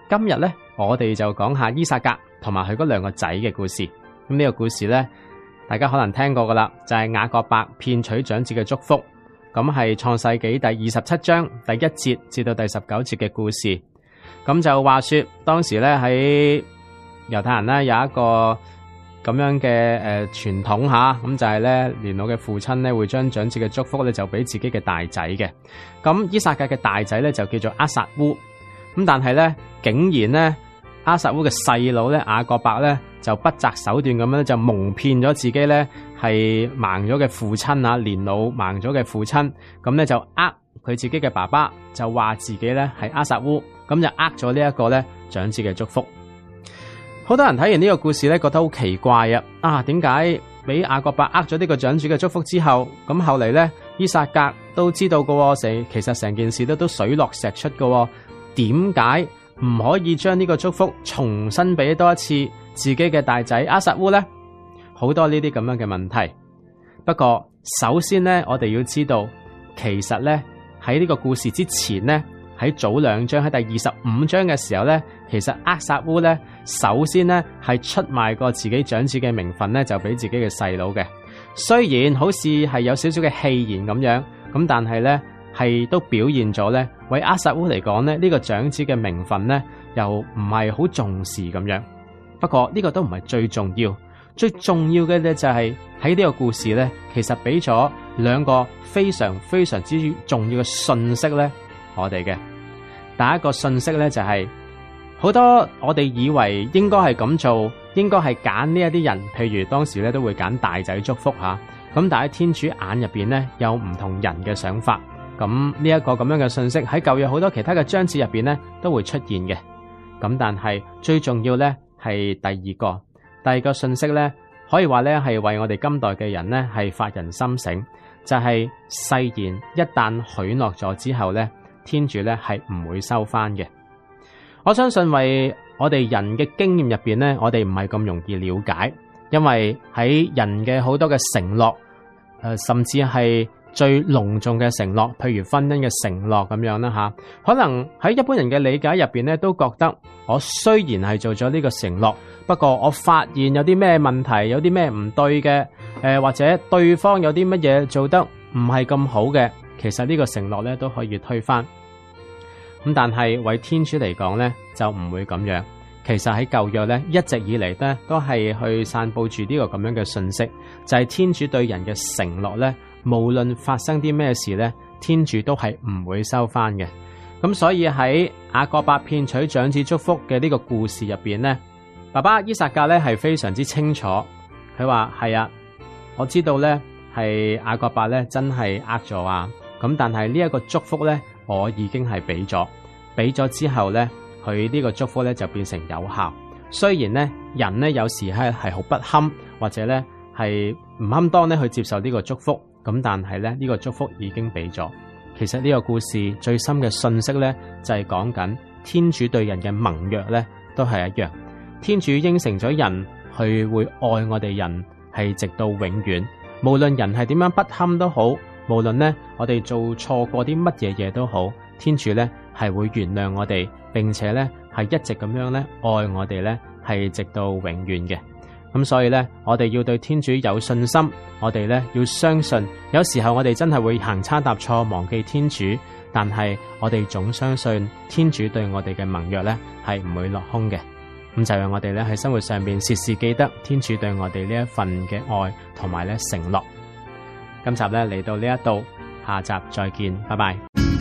今日咧，我哋就講下伊撒格同埋佢嗰2個仔嘅故事。咁呢個故事咧，大家可能聽過噶啦，就係雅各伯騙取長子嘅祝福。咁係創世紀第27章第1節至到第19節嘅故事。咁就話說，當時咧喺猶太人咧有一個咁樣嘅傳統吓，咁就係咧年老嘅父親咧會將長子嘅祝福咧就俾自己嘅大仔嘅。咁伊撒格嘅大仔咧就叫做押撒烏。咁但係咧竟然咧押撒烏嘅細佬咧雅各伯咧就不擇手段咁樣就蒙騙咗自己咧係盲咗嘅父親啊，年老盲咗嘅父親，咁咧就佢自己嘅爸爸，就話自己咧係押撒烏，咁就咗呢一個咧長子嘅祝福。好多人睇完呢個故事咧覺得好奇怪啊，點解俾雅各伯咗呢個長子嘅祝福之後，咁後嚟咧伊撒格都知道嘅，其實成件事都水落石出嘅，點解唔可以將呢個祝福重新俾多一次自己嘅大仔押撒烏呢？好多呢啲咁樣嘅問題。不過首先呢，我哋要知道，其實呢，喺呢個故事之前呢，喺早2章喺第25章嘅時候呢，其實押撒烏呢，首先呢係出賣過自己長子嘅名分呢，就俾自己嘅細佬嘅。雖然好似係有少少嘅戲言咁樣，咁但係呢，係都表現咗呢，為押撒烏嚟講呢，呢個長子嘅名分呢，又唔係好重視咁樣。不過呢個都唔係最重要，最重要嘅呢，就係喺呢個故事呢，其實俾咗2個非常非常之重要嘅信息呢，我哋嘅第一個信息呢，就係好多我哋以為應該係咁做，應該係揀呢一啲人，譬如當時呢都會揀大仔祝福吓，咁但係天主眼入邊呢，有唔同人嘅想法。咁呢一個咁樣嘅信息喺舊約好多其他嘅章節入邊呢都會出現嘅。咁但係最重要呢係第二個信息呢，可以話呢係為我哋今代嘅人呢係發人心醒，就係誓言一旦許諾咗之後呢，天主呢係唔會收翻嘅。我相信為我哋人嘅經驗入邊呢，我哋唔係咁容易了解，因為喺人嘅好多嘅承諾，甚至係最隆重嘅承諾，譬如婚姻嘅承諾咁樣啦吓，可能喺一般人嘅理解入邊咧，都覺得我雖然係做咗呢個承諾，不過我發現有啲咩問題，有啲咩唔對嘅，或者對方有啲乜嘢做得唔係咁好嘅，其實呢個承諾咧都可以推翻。咁但係為天主嚟講咧，就唔會咁樣。其實喺舊約咧，一直以嚟咧都係去散佈住呢個咁樣嘅信息，就係天主對人嘅承諾咧，無論發生啲咩事咧，天主都係唔會收翻嘅。咁所以喺雅各伯騙取長子祝福嘅呢個故事入邊咧，爸爸伊撒格咧係非常之清楚，佢話係啊，我知道咧係雅各伯咧真係咗啊，咁但係呢一個祝福咧，我已經係俾咗之後咧，佢呢個祝福咧就變成有效。雖然咧人咧有時係好不堪，或者咧係唔堪當咧去接受呢個祝福，咁但係咧呢個祝福已經俾咗。其實呢個故事最深嘅信息咧就係講緊天主對人嘅盟約咧都係一樣。天主應承咗人去會愛我哋人係直到永遠，無論人係點樣不堪都好，無論咧我哋做錯過啲乜嘢嘢都好，天主咧係會原諒我哋，並且咧係一直咁樣咧愛我哋咧係直到永遠嘅。咁所以咧我哋要對天主有信心，我哋咧要相信，有時候我哋真係會行差踏錯忘記天主，但係我哋總相信天主對我哋嘅盟約咧係唔會落空嘅。咁就讓我哋咧喺生活上面時時記得天主對我哋呢一份嘅愛同埋咧承諾。今集咧嚟到呢一度，下集再見，拜拜。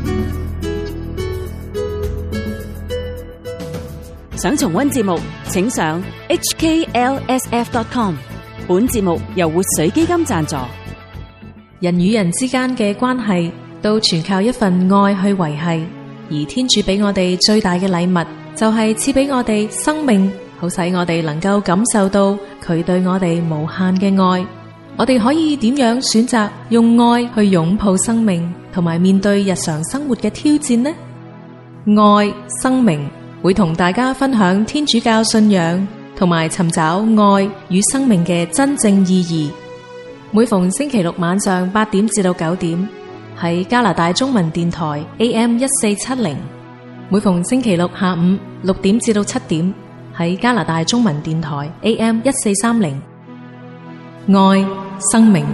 想重溫節目，請上 hklsf.com。 本節目由活水基金贊助。 人與人之間嘅關係都全靠一份愛去維繫，而天主俾我哋最大嘅禮物就係賜俾我哋生命，好使我哋能夠感受到佢對我哋無限嘅愛。我哋可以點樣選擇用愛去擁抱生命，同埋面對日常生活嘅挑戰呢？愛生命會同大家分享天主教信仰，同埋尋找愛與生命嘅真正意義。每逢星期六晚上8點至到9點，喺加拿大中文電台 AM1470， 每逢星期六下午6點至到7點，喺加拿大中文電台 AM 1430，愛生命。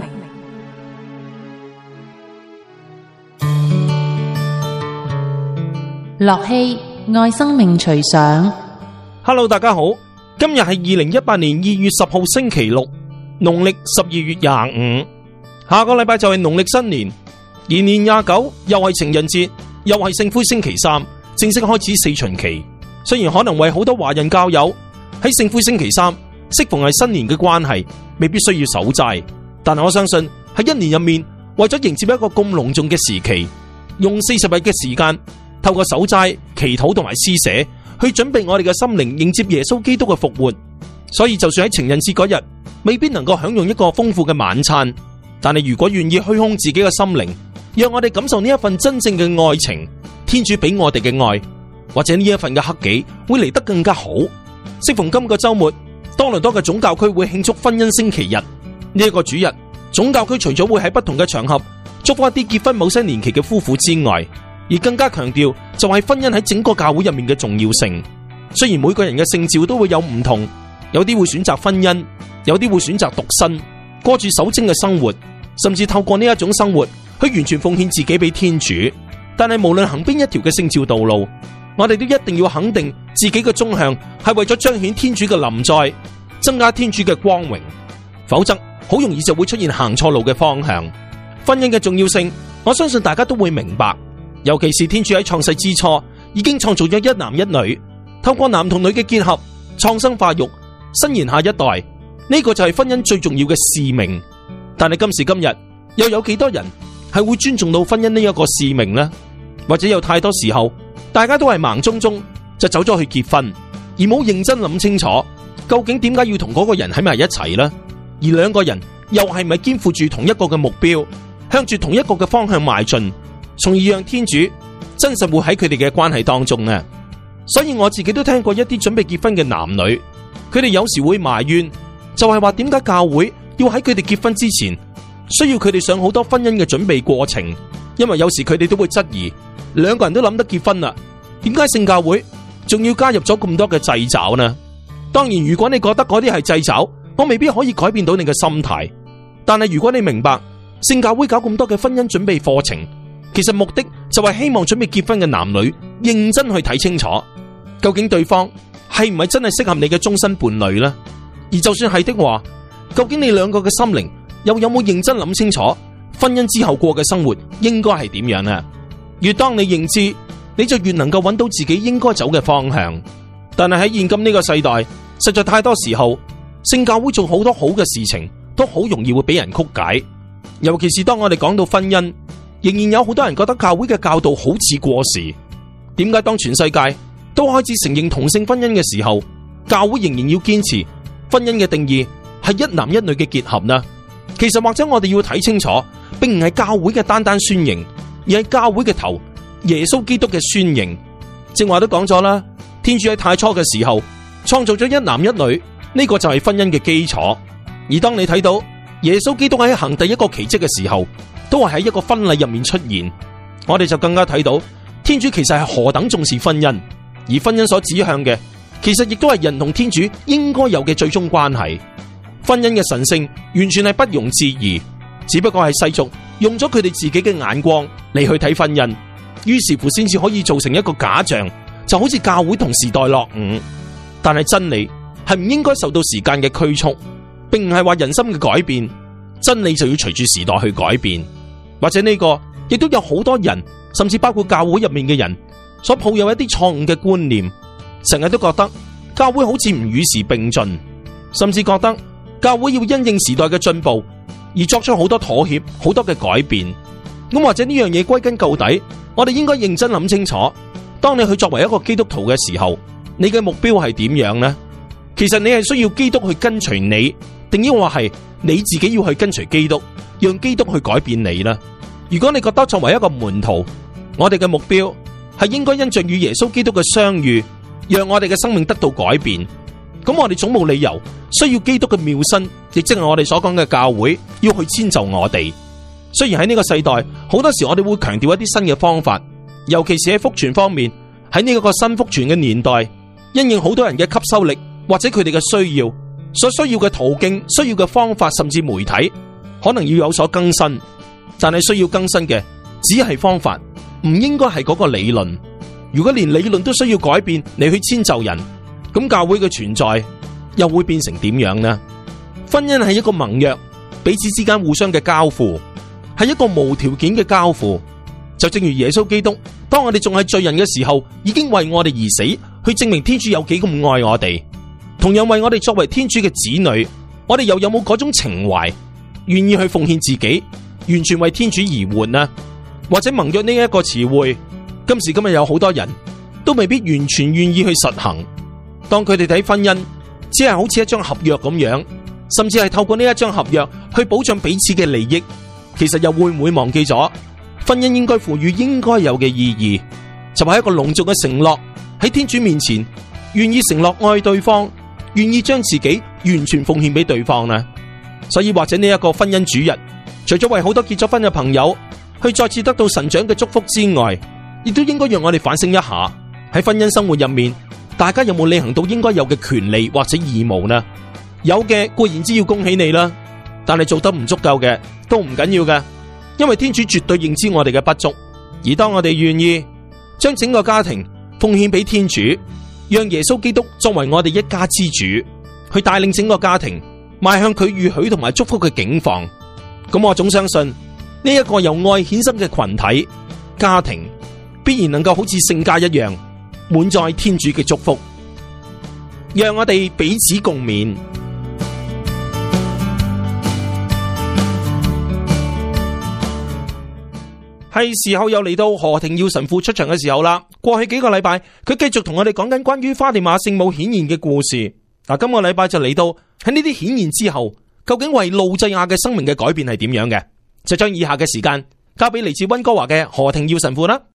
樂熙愛生命隨想。 Hello， 大家好，今日係2018年2月10號星期六，農曆12月25，下個禮拜就係農曆新年，而年29又係情人節，又係聖灰星期三，正式開始四旬期。雖然可能為好多華人教友喺聖灰星期三適逢係新年嘅關係，未必需要守齋，但係我相信喺一年入面，為咗迎接一個咁隆重嘅時期，用40日嘅時間，透過守齋、祈禱同埋施捨，去準備我哋嘅心靈迎接耶穌基督嘅復活。所以就算喺情人節嗰日，未必能夠享用一個豐富嘅晚餐，但係如果願意虛空自己嘅心靈，讓我哋感受呢一份真正嘅愛情，天主俾我哋嘅愛，或者呢一份嘅克己會嚟得更加好。適逢今個周末，多倫多嘅總教區會慶祝婚姻星期日。呢一個主日，總教區除咗會喺不同嘅場合祝福一啲結婚某些年期嘅夫婦之外，而更加強調就係婚姻喺整個教會入面嘅重要性。雖然每個人嘅聖召都會有唔同，有啲會選擇婚姻，有啲會選擇獨身，過住守貞嘅生活，甚至透過呢一種生活去完全奉獻自己俾天主。但係無論行邊一條嘅聖召道路，我哋都一定要肯定自己嘅終向係為咗彰顯天主嘅臨在，增加天主嘅光榮，否則好容易就會出現行錯路嘅方向。婚姻嘅重要性，我相信大家都會明白。尤其是天主喺創世之初已經創造咗一男一女，透過男同女嘅結合創生化育，伸延下一代，呢個就係婚姻最重要嘅使命。但係今時今日又有幾多人係會尊重到婚姻呢一個使命呢？或者有太多時候大家都係盲中中就走咗去結婚，而冇認真諗清楚究竟點解要同嗰個人喺埋一齊呢？而兩個人又係咪肩負住同一個嘅目標，向住同一個嘅方向邁進，從而讓天主真實活喺佢哋嘅關係當中呢？所以我自己都聽過一啲準備結婚嘅男女，佢哋有時會埋怨，就係話點解教會要喺佢哋結婚之前需要佢哋上好多婚姻嘅準備過程？因為有時佢哋都會質疑，兩個人都諗得結婚啦，點解聖教會仲要加入咗咁多嘅掣肘呢？當然，如果你覺得嗰啲係掣肘，我未必可以改變到你嘅心態。但係如果你明白聖教會搞咁多嘅婚姻準備課程，其實目的就係希望準備結婚嘅男女認真去睇清楚，究竟對方係唔係真係適合你嘅終身伴侶呢？而就算係的話，究竟你兩個嘅心靈又有冇認真諗清楚婚姻之後過嘅生活應該係點樣呢？越當你認知，你就越能夠揾到自己應該走嘅方向。但係喺現今呢個世代，實在太多時候聖教會做好多好嘅事情都好容易會俾人曲解，尤其是當我哋講到婚姻，仍然有好多人覺得教會嘅教導好似過時。點解當全世界都開始承認同性婚姻嘅時候，教會仍然要堅持婚姻嘅定義係一男一女嘅結合呢？其實或者我哋要睇清楚，並唔係教會嘅單單宣認，而係教會嘅頭耶穌基督嘅宣認。正話都講咗啦，天主喺太初嘅時候創造咗一男一女，呢個就係婚姻嘅基礎。而當你睇到耶穌基督喺行第一個奇蹟嘅時候，都係喺一個婚禮入面出現，我哋就更加睇到天主其實係何等重視婚姻，而婚姻所指向嘅，其實亦都係人同天主應該有嘅最終關係。婚姻嘅神聖完全係不容置疑，只不過係世俗用咗佢哋自己嘅眼光嚟去睇婚姻，於是乎先至可以造成一個假象，就好似教會同時代落伍。但係真理係唔應該受到時間嘅拘束，並唔係話人心嘅改變，真理就要隨住時代去改變。或者呢個亦都有好多人，甚至包括教會入面嘅人，所抱有一啲錯誤嘅觀念，成日都覺得教會好似唔與時並進，甚至覺得教會要因應時代嘅進步而作出好多妥協、好多嘅改變。咁或者呢樣嘢歸根究底，我哋應該認真諗清楚，當你去作為一個基督徒嘅時候，你嘅目標係點樣呢？其實你係需要基督去跟隨你，定抑或係你自己要去跟隨基督，讓基督去改變你呢？如果你覺得作為一個門徒，我哋嘅目標係應該因着與耶穌基督嘅相遇，讓我哋嘅生命得到改變，咁我哋總冇理由需要基督嘅妙身，亦即係我哋所講嘅教會，要去遷就我哋。雖然喺呢個世代，好多時我哋會強調一啲新嘅方法，尤其是喺福傳方面， 喺呢一個新福傳嘅年代，因應好多人嘅吸收力或者佢哋嘅需要，所需要嘅途徑、需要嘅方法，甚至媒體，可能要有所更新。但係需要更新嘅只係方法，唔應該係嗰個理論。如果連理論都需要改變嚟去遷就人，咁教會嘅存在又會變成點樣呢？婚姻係一個盟約，彼此之間互相嘅交付，係一個無條件嘅交付。就正如耶穌基督，當我哋仲係罪人嘅時候，已經為我哋而死，去證明天主有幾咁愛我哋。同樣為我哋作為天主嘅子女，我哋又有冇嗰種情懷，願意去奉獻自己，完全為天主而活呢？或者盟約呢一個詞彙，今時今日有好多人都未必完全願意去實行。當佢哋睇婚姻，只係好似一張合約咁樣，甚至係透過呢一張合約去保障彼此嘅利益，其實又會唔會忘記咗婚姻應該賦予應該有嘅意義，就係一個隆重嘅承諾，喺天主面前願意承諾愛對方，願意將自己完全奉獻俾對方呢？所以或者呢一個婚姻主日，除咗為好多結咗婚嘅朋友去再次得到神長嘅祝福之外，亦都應該讓我哋反省一下，喺婚姻生活入面，大家有冇履行到應該有嘅權利或者義務呢？有嘅固然之要恭喜你啦，但係做得唔足夠嘅都唔緊要嘅，因為天主絕對認知我哋嘅不足。而當我哋願意將整個家庭奉獻俾天主，讓耶穌基督作為我哋一家之主，去帶領整個家庭邁向佢預許同埋祝福嘅境況，咁我總相信呢一個由愛衍生嘅群體家庭，必然能夠好似聖家一樣滿載天主嘅祝福。讓我哋彼此共勉。係時候又嚟到何庭耀神父出場嘅時候啦。過去幾個禮拜，佢繼續同我哋講緊關於花地瑪聖母顯現嘅故事。嗱，今個禮拜就嚟到喺呢啲顯現之後，究竟為路濟亞嘅生命嘅改變係點樣嘅？就將以下嘅時間交俾嚟自溫哥華嘅何庭耀神父啦。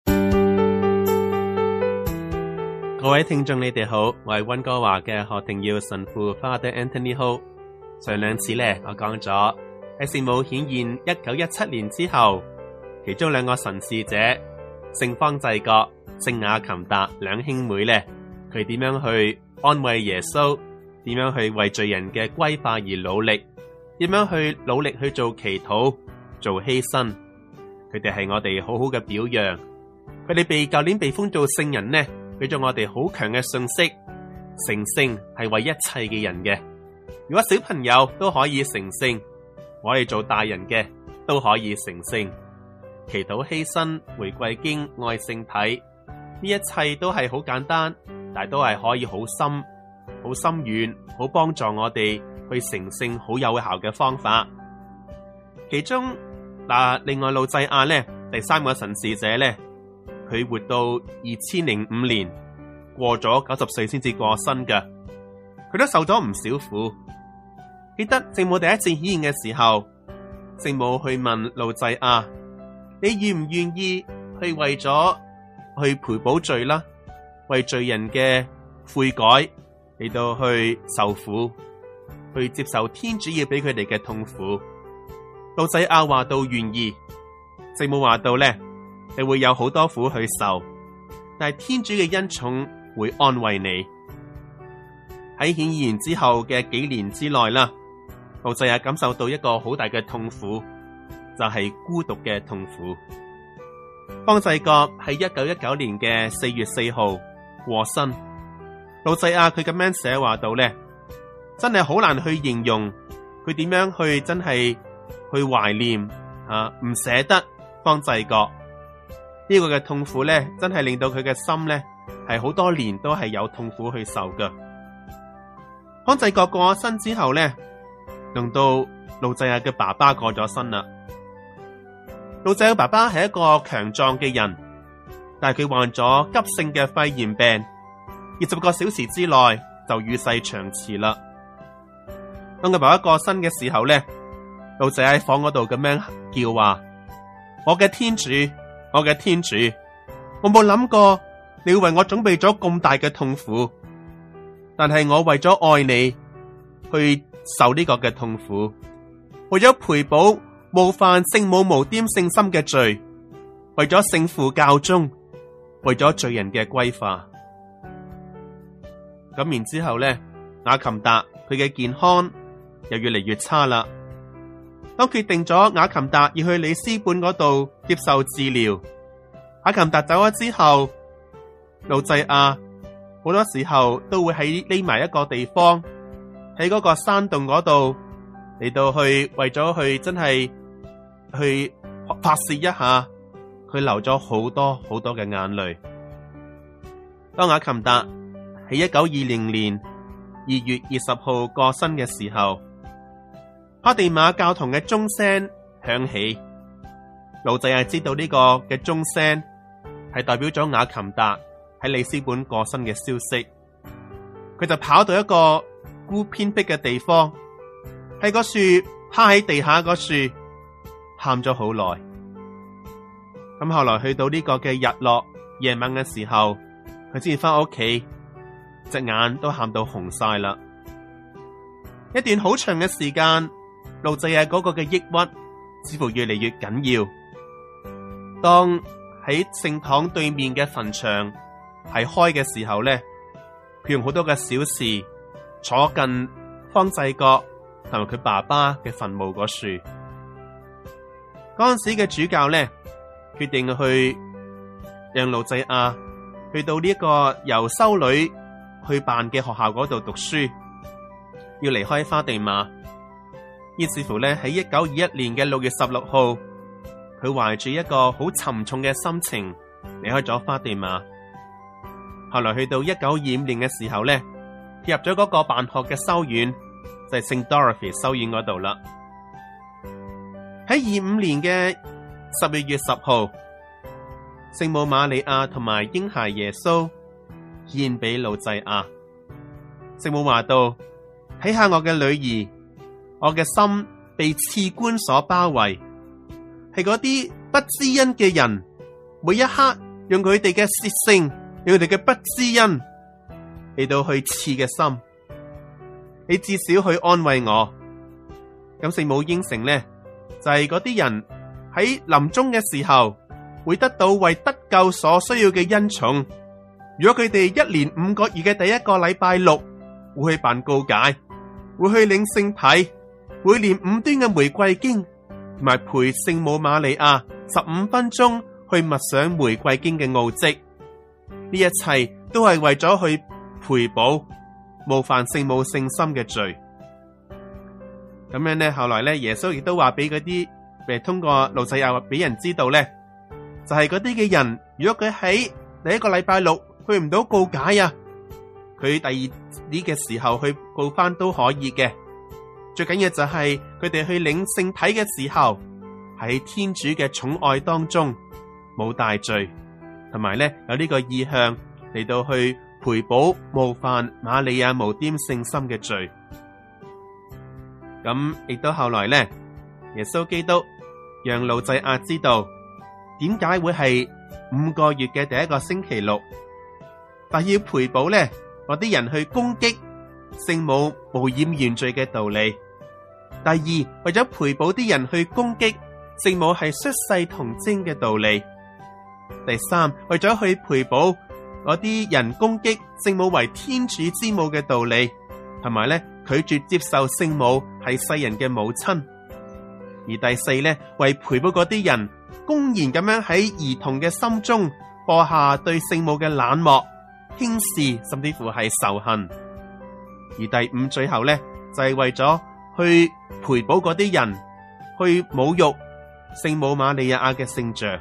各位聽眾，你哋好，我係溫哥華嘅何庭耀神父 Father Anthony Ho。上兩次咧，我講咗喺聖母顯現1917年之後，其中兩個神視者聖方濟各、聖雅琴達兩兄妹咧，佢點樣去安慰耶穌，點樣去為罪人嘅歸化而努力，點樣去努力去做祈禱、做犧牲。佢哋係我哋好好嘅表揚。佢哋舊年被封做聖人呢，俾咗我哋好強嘅信息，成聖係為一切嘅人嘅。如果小朋友都可以成聖，我哋做大人嘅都可以成聖。祈禱、犧牲、玫瑰經、愛聖體，呢一切都係好簡單，但都係可以好深、好深遠、好幫助我哋去成聖好有效嘅方法。其中另外路濟亞呢，第三個神視者呢，佢活到2005年，過咗90歲先至過身嘅，佢都受咗唔少苦。記得聖母第一次顯現嘅時候，聖母去問路濟亞，你願唔願意去為咗去賠補罪啦，為罪人嘅悔改嚟到去受苦，去接受天主要俾佢哋嘅痛苦？路濟亞話到願意，聖母話到咧，你會有好多苦去受，但係天主嘅恩寵會安慰你。喺顯現之後嘅幾年之內啦，路濟亞感受到一個好大嘅痛苦，就係孤獨嘅痛苦。方濟各喺1919年嘅4月4號過身。路濟亞佢咁樣寫話到咧，真係好難去形容佢點樣去真係去懷念唔捨得方濟各呢個嘅痛苦咧，真係令到佢嘅心咧係好多年都係有痛苦去受噶。方濟各過咗身之後咧，輪到路濟亞嘅爸爸過咗身啦。路濟亞爸爸係一個強壯嘅人，但係佢患咗急性嘅肺炎病，20個小時之內就與世長辭啦。當佢爸爸過身嘅時候咧，路濟亞喺房嗰度咁樣叫話：我嘅天主，我嘅天主，我冇諗過你會為我準備咗咁大嘅痛苦，但係我為咗愛你去受呢個嘅痛苦，為咗賠補冒犯聖母無玷聖心嘅罪，為咗聖父教宗為咗罪人嘅歸化。咁然之後咧，雅琴達佢嘅健康又越嚟越差啦。當決定咗雅琴達要去里斯本嗰度接受治療，雅琴達走咗之後，路濟亞好多時候都會喺匿埋一個地方，喺嗰個山洞嗰度嚟到去為咗去真係去發洩一下，佢流咗好多好多嘅眼淚。當雅琴達喺1920年2月20號過身嘅時候，巴地馬教堂嘅鐘聲響起，路濟亞知道呢個嘅鐘聲係代表咗雅琴達喺里斯本過身嘅消息，佢就跑到一個孤偏僻嘅地方，喺個樹趴喺地下個樹喊咗好耐。咁後來去到呢個嘅日落夜晚嘅時候，佢先翻屋企，隻眼都喊到紅晒啦。一段好長嘅時間，路濟亞嗰個嘅抑鬱似乎越嚟越緊要。當喺聖堂對面嘅墳場係開嘅時候咧，佢用好多嘅小事坐近方濟各同埋佢爸爸嘅墳墓嗰樹。嗰陣時嘅主教咧，決定去讓路濟亞去到呢一個由修女去辦嘅學校嗰度讀書，要離開花地瑪。於是乎咧，喺1921年嘅6月16號，佢懷住一個好沉重嘅心情離開咗花地瑪。後來去到1925年嘅時候咧，入咗嗰個辦學嘅修院，就係聖 Dorothy 修院嗰度啦。喺25年嘅10月10號，聖母瑪利亞同埋嬰孩耶穌獻俾路濟亞。聖母話道：睇下我嘅女兒，我嘅心被刺冠所包圍，係嗰啲不知恩嘅人，每一刻用佢哋嘅褻性，用佢哋嘅不知恩嚟到去刺嘅心。你至少去安慰我。咁聖母應承咧，就係嗰啲人喺臨終嘅時候會得到為得救所需要嘅恩寵。如果佢哋1年5個月嘅第一個禮拜六會去辦告解，會去領聖體，會念5端嘅玫瑰經，同埋陪聖母瑪利亞15分鐘去默想玫瑰經嘅奧蹟。呢一切都係為咗去賠補冒犯聖母聖心嘅罪。咁樣咧，後來咧，耶穌亦都話俾嗰啲通過路濟亞俾人知道咧，就係嗰啲嘅人，如果佢喺第一個禮拜六去唔到告解啊，佢第二啲嘅時候去告翻都可以嘅。最緊要就係佢哋去領聖體嘅時候，喺天主嘅寵愛當中冇大罪，同埋咧有呢個意向嚟到去賠補冒犯瑪利亞無玷聖心嘅罪。咁亦都後來咧，耶穌基督讓路濟亞知道點解會係5個月嘅第一個星期六，但要賠補咧嗰啲人去攻擊聖母無染原罪嘅道理。第二，為咗賠補啲人去攻擊聖母係出世童貞嘅道理。第三，為咗去賠補嗰啲人攻擊聖母為天主之母嘅道理，同埋咧拒絕接受聖母係世人嘅母親。而第四咧，為賠補嗰啲人公然咁樣喺兒童嘅心中播下對聖母嘅冷漠、輕視，甚至乎係仇恨。而第五，最後咧就係為咗去賠補嗰啲人去侮辱聖母瑪利亞嘅聖像。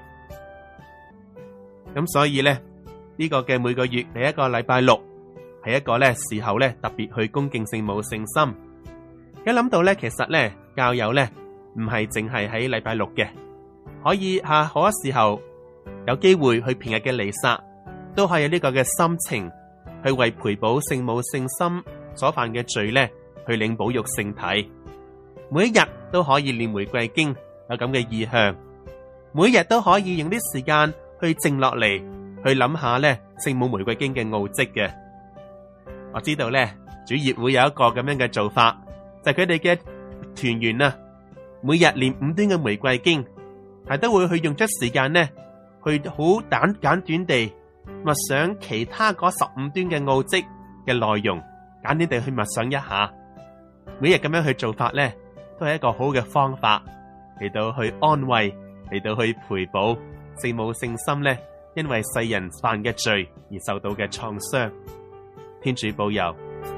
咁所以咧呢個嘅每個月第一個禮拜六係一個咧時候咧特別去恭敬聖母聖心。一諗到咧，其實咧教友咧唔係淨係喺禮拜六嘅，可以好多時候有機會去平日嘅彌撒，都係有呢個嘅心情去為賠補聖母聖心所犯嘅罪咧去領保育聖體。每一日都可以念玫瑰經，有咁嘅意向。每一日都可以用啲時間去靜落嚟，去諗下咧聖母玫瑰經嘅奧蹟嘅。我知道咧主業會有一個咁樣嘅做法，就係佢哋嘅團員啊，每日念5端嘅玫瑰經，係都會去用出時間咧，去好簡短地默想其他嗰15端嘅奧蹟嘅內容，簡單地去默想一下。每日咁樣去做法咧，都係一個好嘅方法嚟到去安慰，嚟到去陪補聖母聖心咧，因為世人犯嘅罪而受到嘅創傷。天主保佑。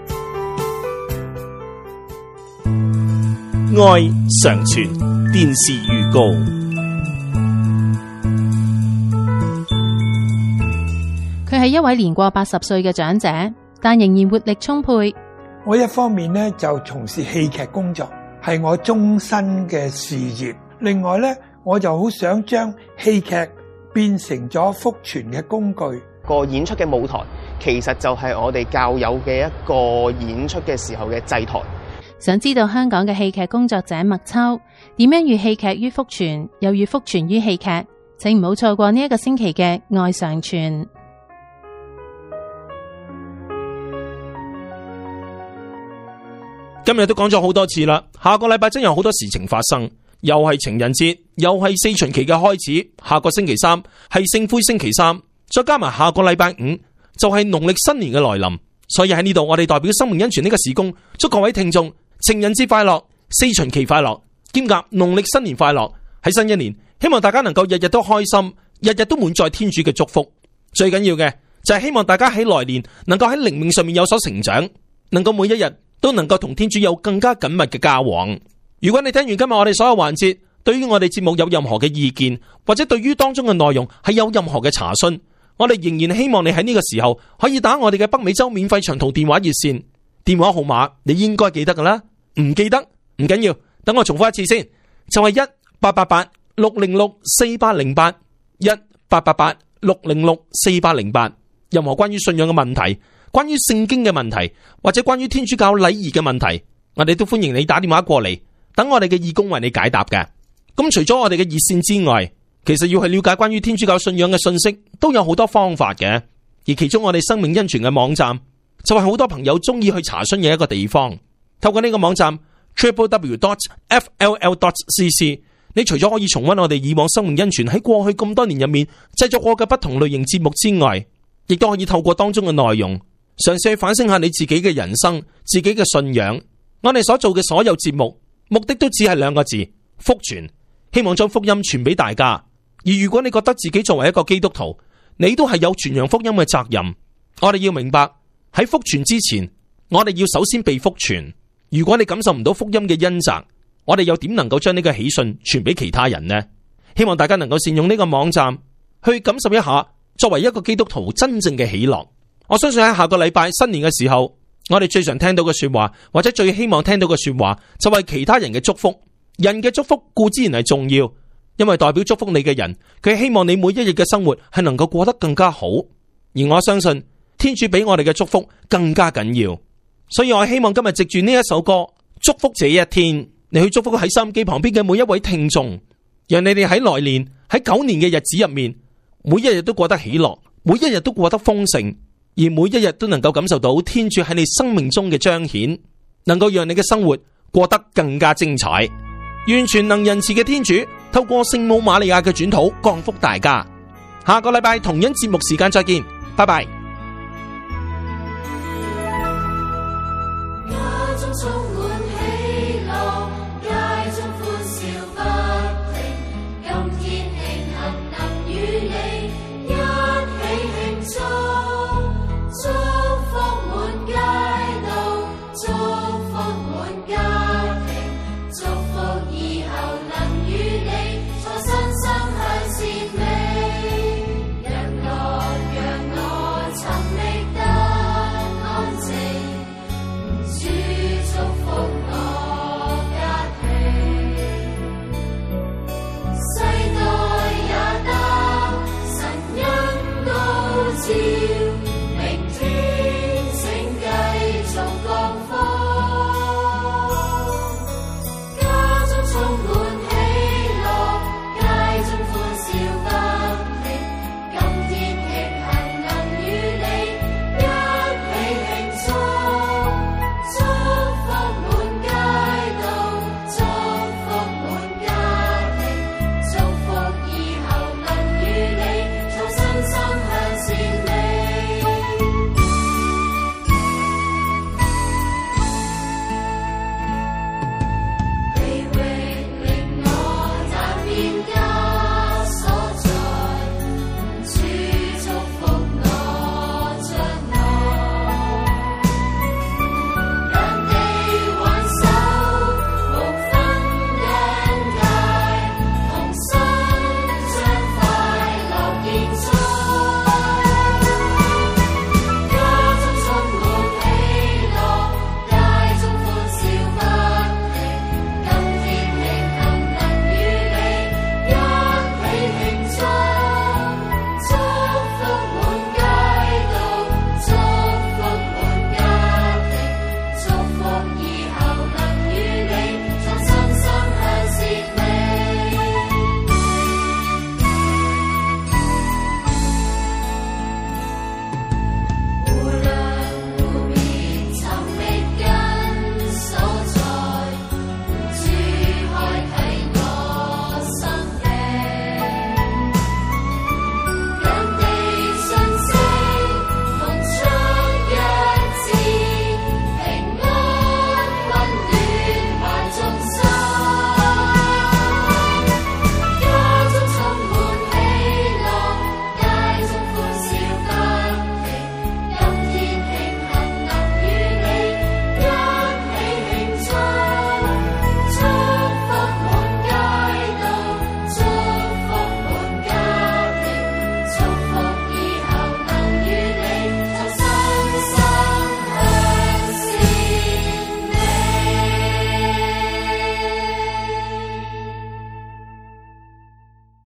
愛常傳電視預告。 佢係一位年過80歲嘅長者，但仍然活力充沛。 我一方面呢就從事戲劇工作，係我終身嘅事業。另外呢，我就好想將戲劇變成咗福傳嘅工具。 個演出嘅舞台其實就係我哋教友嘅一個演出嘅時候嘅祭台。 想知道香港嘅戲劇工作者麥秋點樣寓戲劇於福傳，又寓福傳於戲劇？請唔好錯過呢一個星期嘅愛常傳。 今日都講咗好多次啦，下個禮拜真有好多事情發生，又係情人節，又係四旬期嘅開始。下個星期三係聖灰星期三，再加埋下個禮拜5就係農曆新年嘅來臨。所以喺呢度，我哋代表生命恩泉呢個事工，祝各位聽眾情人節快樂，四旬期快樂，兼夾農曆新年快樂。喺新一年，希望大家能夠日日都開心，日日都滿載天主嘅祝福。最緊要嘅就係希望大家喺來年能夠喺靈命上面有所成長，能夠每一日都能夠同天主有更加緊密嘅交往。如果你聽完今日我哋所有環節，對於我哋節目有任何嘅意見，或者對於當中嘅內容係有任何嘅查詢，我哋仍然希望你喺呢個時候可以打我哋嘅北美洲免費長途電話熱線，電話號碼你應該記得噶啦，唔記得唔緊要，等我重複一次先，就係1888-606-4808 1888-606-4808。任何關於信仰嘅問題，關於聖經嘅問題，或者關於天主教禮儀嘅問題，我哋都歡迎你打電話過嚟，等我哋嘅義工為你解答嘅。咁除咗我哋嘅熱線之外，其實要去了解關於天主教信仰嘅信息，都有好多方法嘅。而其中我哋生命恩泉嘅網站，就係好多朋友中意去查詢嘅一個地方。透過呢個網站 www.fll.cc， 你除咗可以重溫我哋以往生命恩泉喺過去咁多年入面製作過嘅不同類型節目之外，亦都可以透過當中嘅內容，嘗試去反省下你自己嘅人生、自己嘅信仰。我哋所做嘅所有節目，目的都只係2個字：福傳。希望將福音傳俾大家。而如果你覺得自己作為一個基督徒，你都係有傳揚福音嘅責任。我哋要明白，喺福傳之前，我哋要首先被福傳。如果你感受唔到福音嘅恩澤，我哋又點能夠將呢個喜訊傳俾其他人呢？希望大家能夠善用呢個網站去感受一下作為一個基督徒真正嘅喜樂。我相信喺下個禮拜新年嘅時候，我哋最常聽到嘅說話，或者最希望聽到嘅說話，就係其他人嘅祝福。人嘅祝福固之然係重要，因為代表祝福你嘅人，佢希望你每一日嘅生活係能夠過得更加好。而我相信天主俾我哋嘅祝福更加緊要，所以我希望今日藉住呢一首歌祝福這一天，你去祝福喺收音機旁邊嘅每一位聽眾，讓你哋喺來年喺9年嘅日子入面，每一日都過得喜樂，每一日都過得豐盛，而每一日都能夠感受到天主喺你生命中嘅彰顯，能夠讓你嘅生活過得更加精彩。願全能仁慈嘅天主透過聖母瑪利亞嘅轉禱降福大家。下個禮拜同樣節目時間再見，拜拜。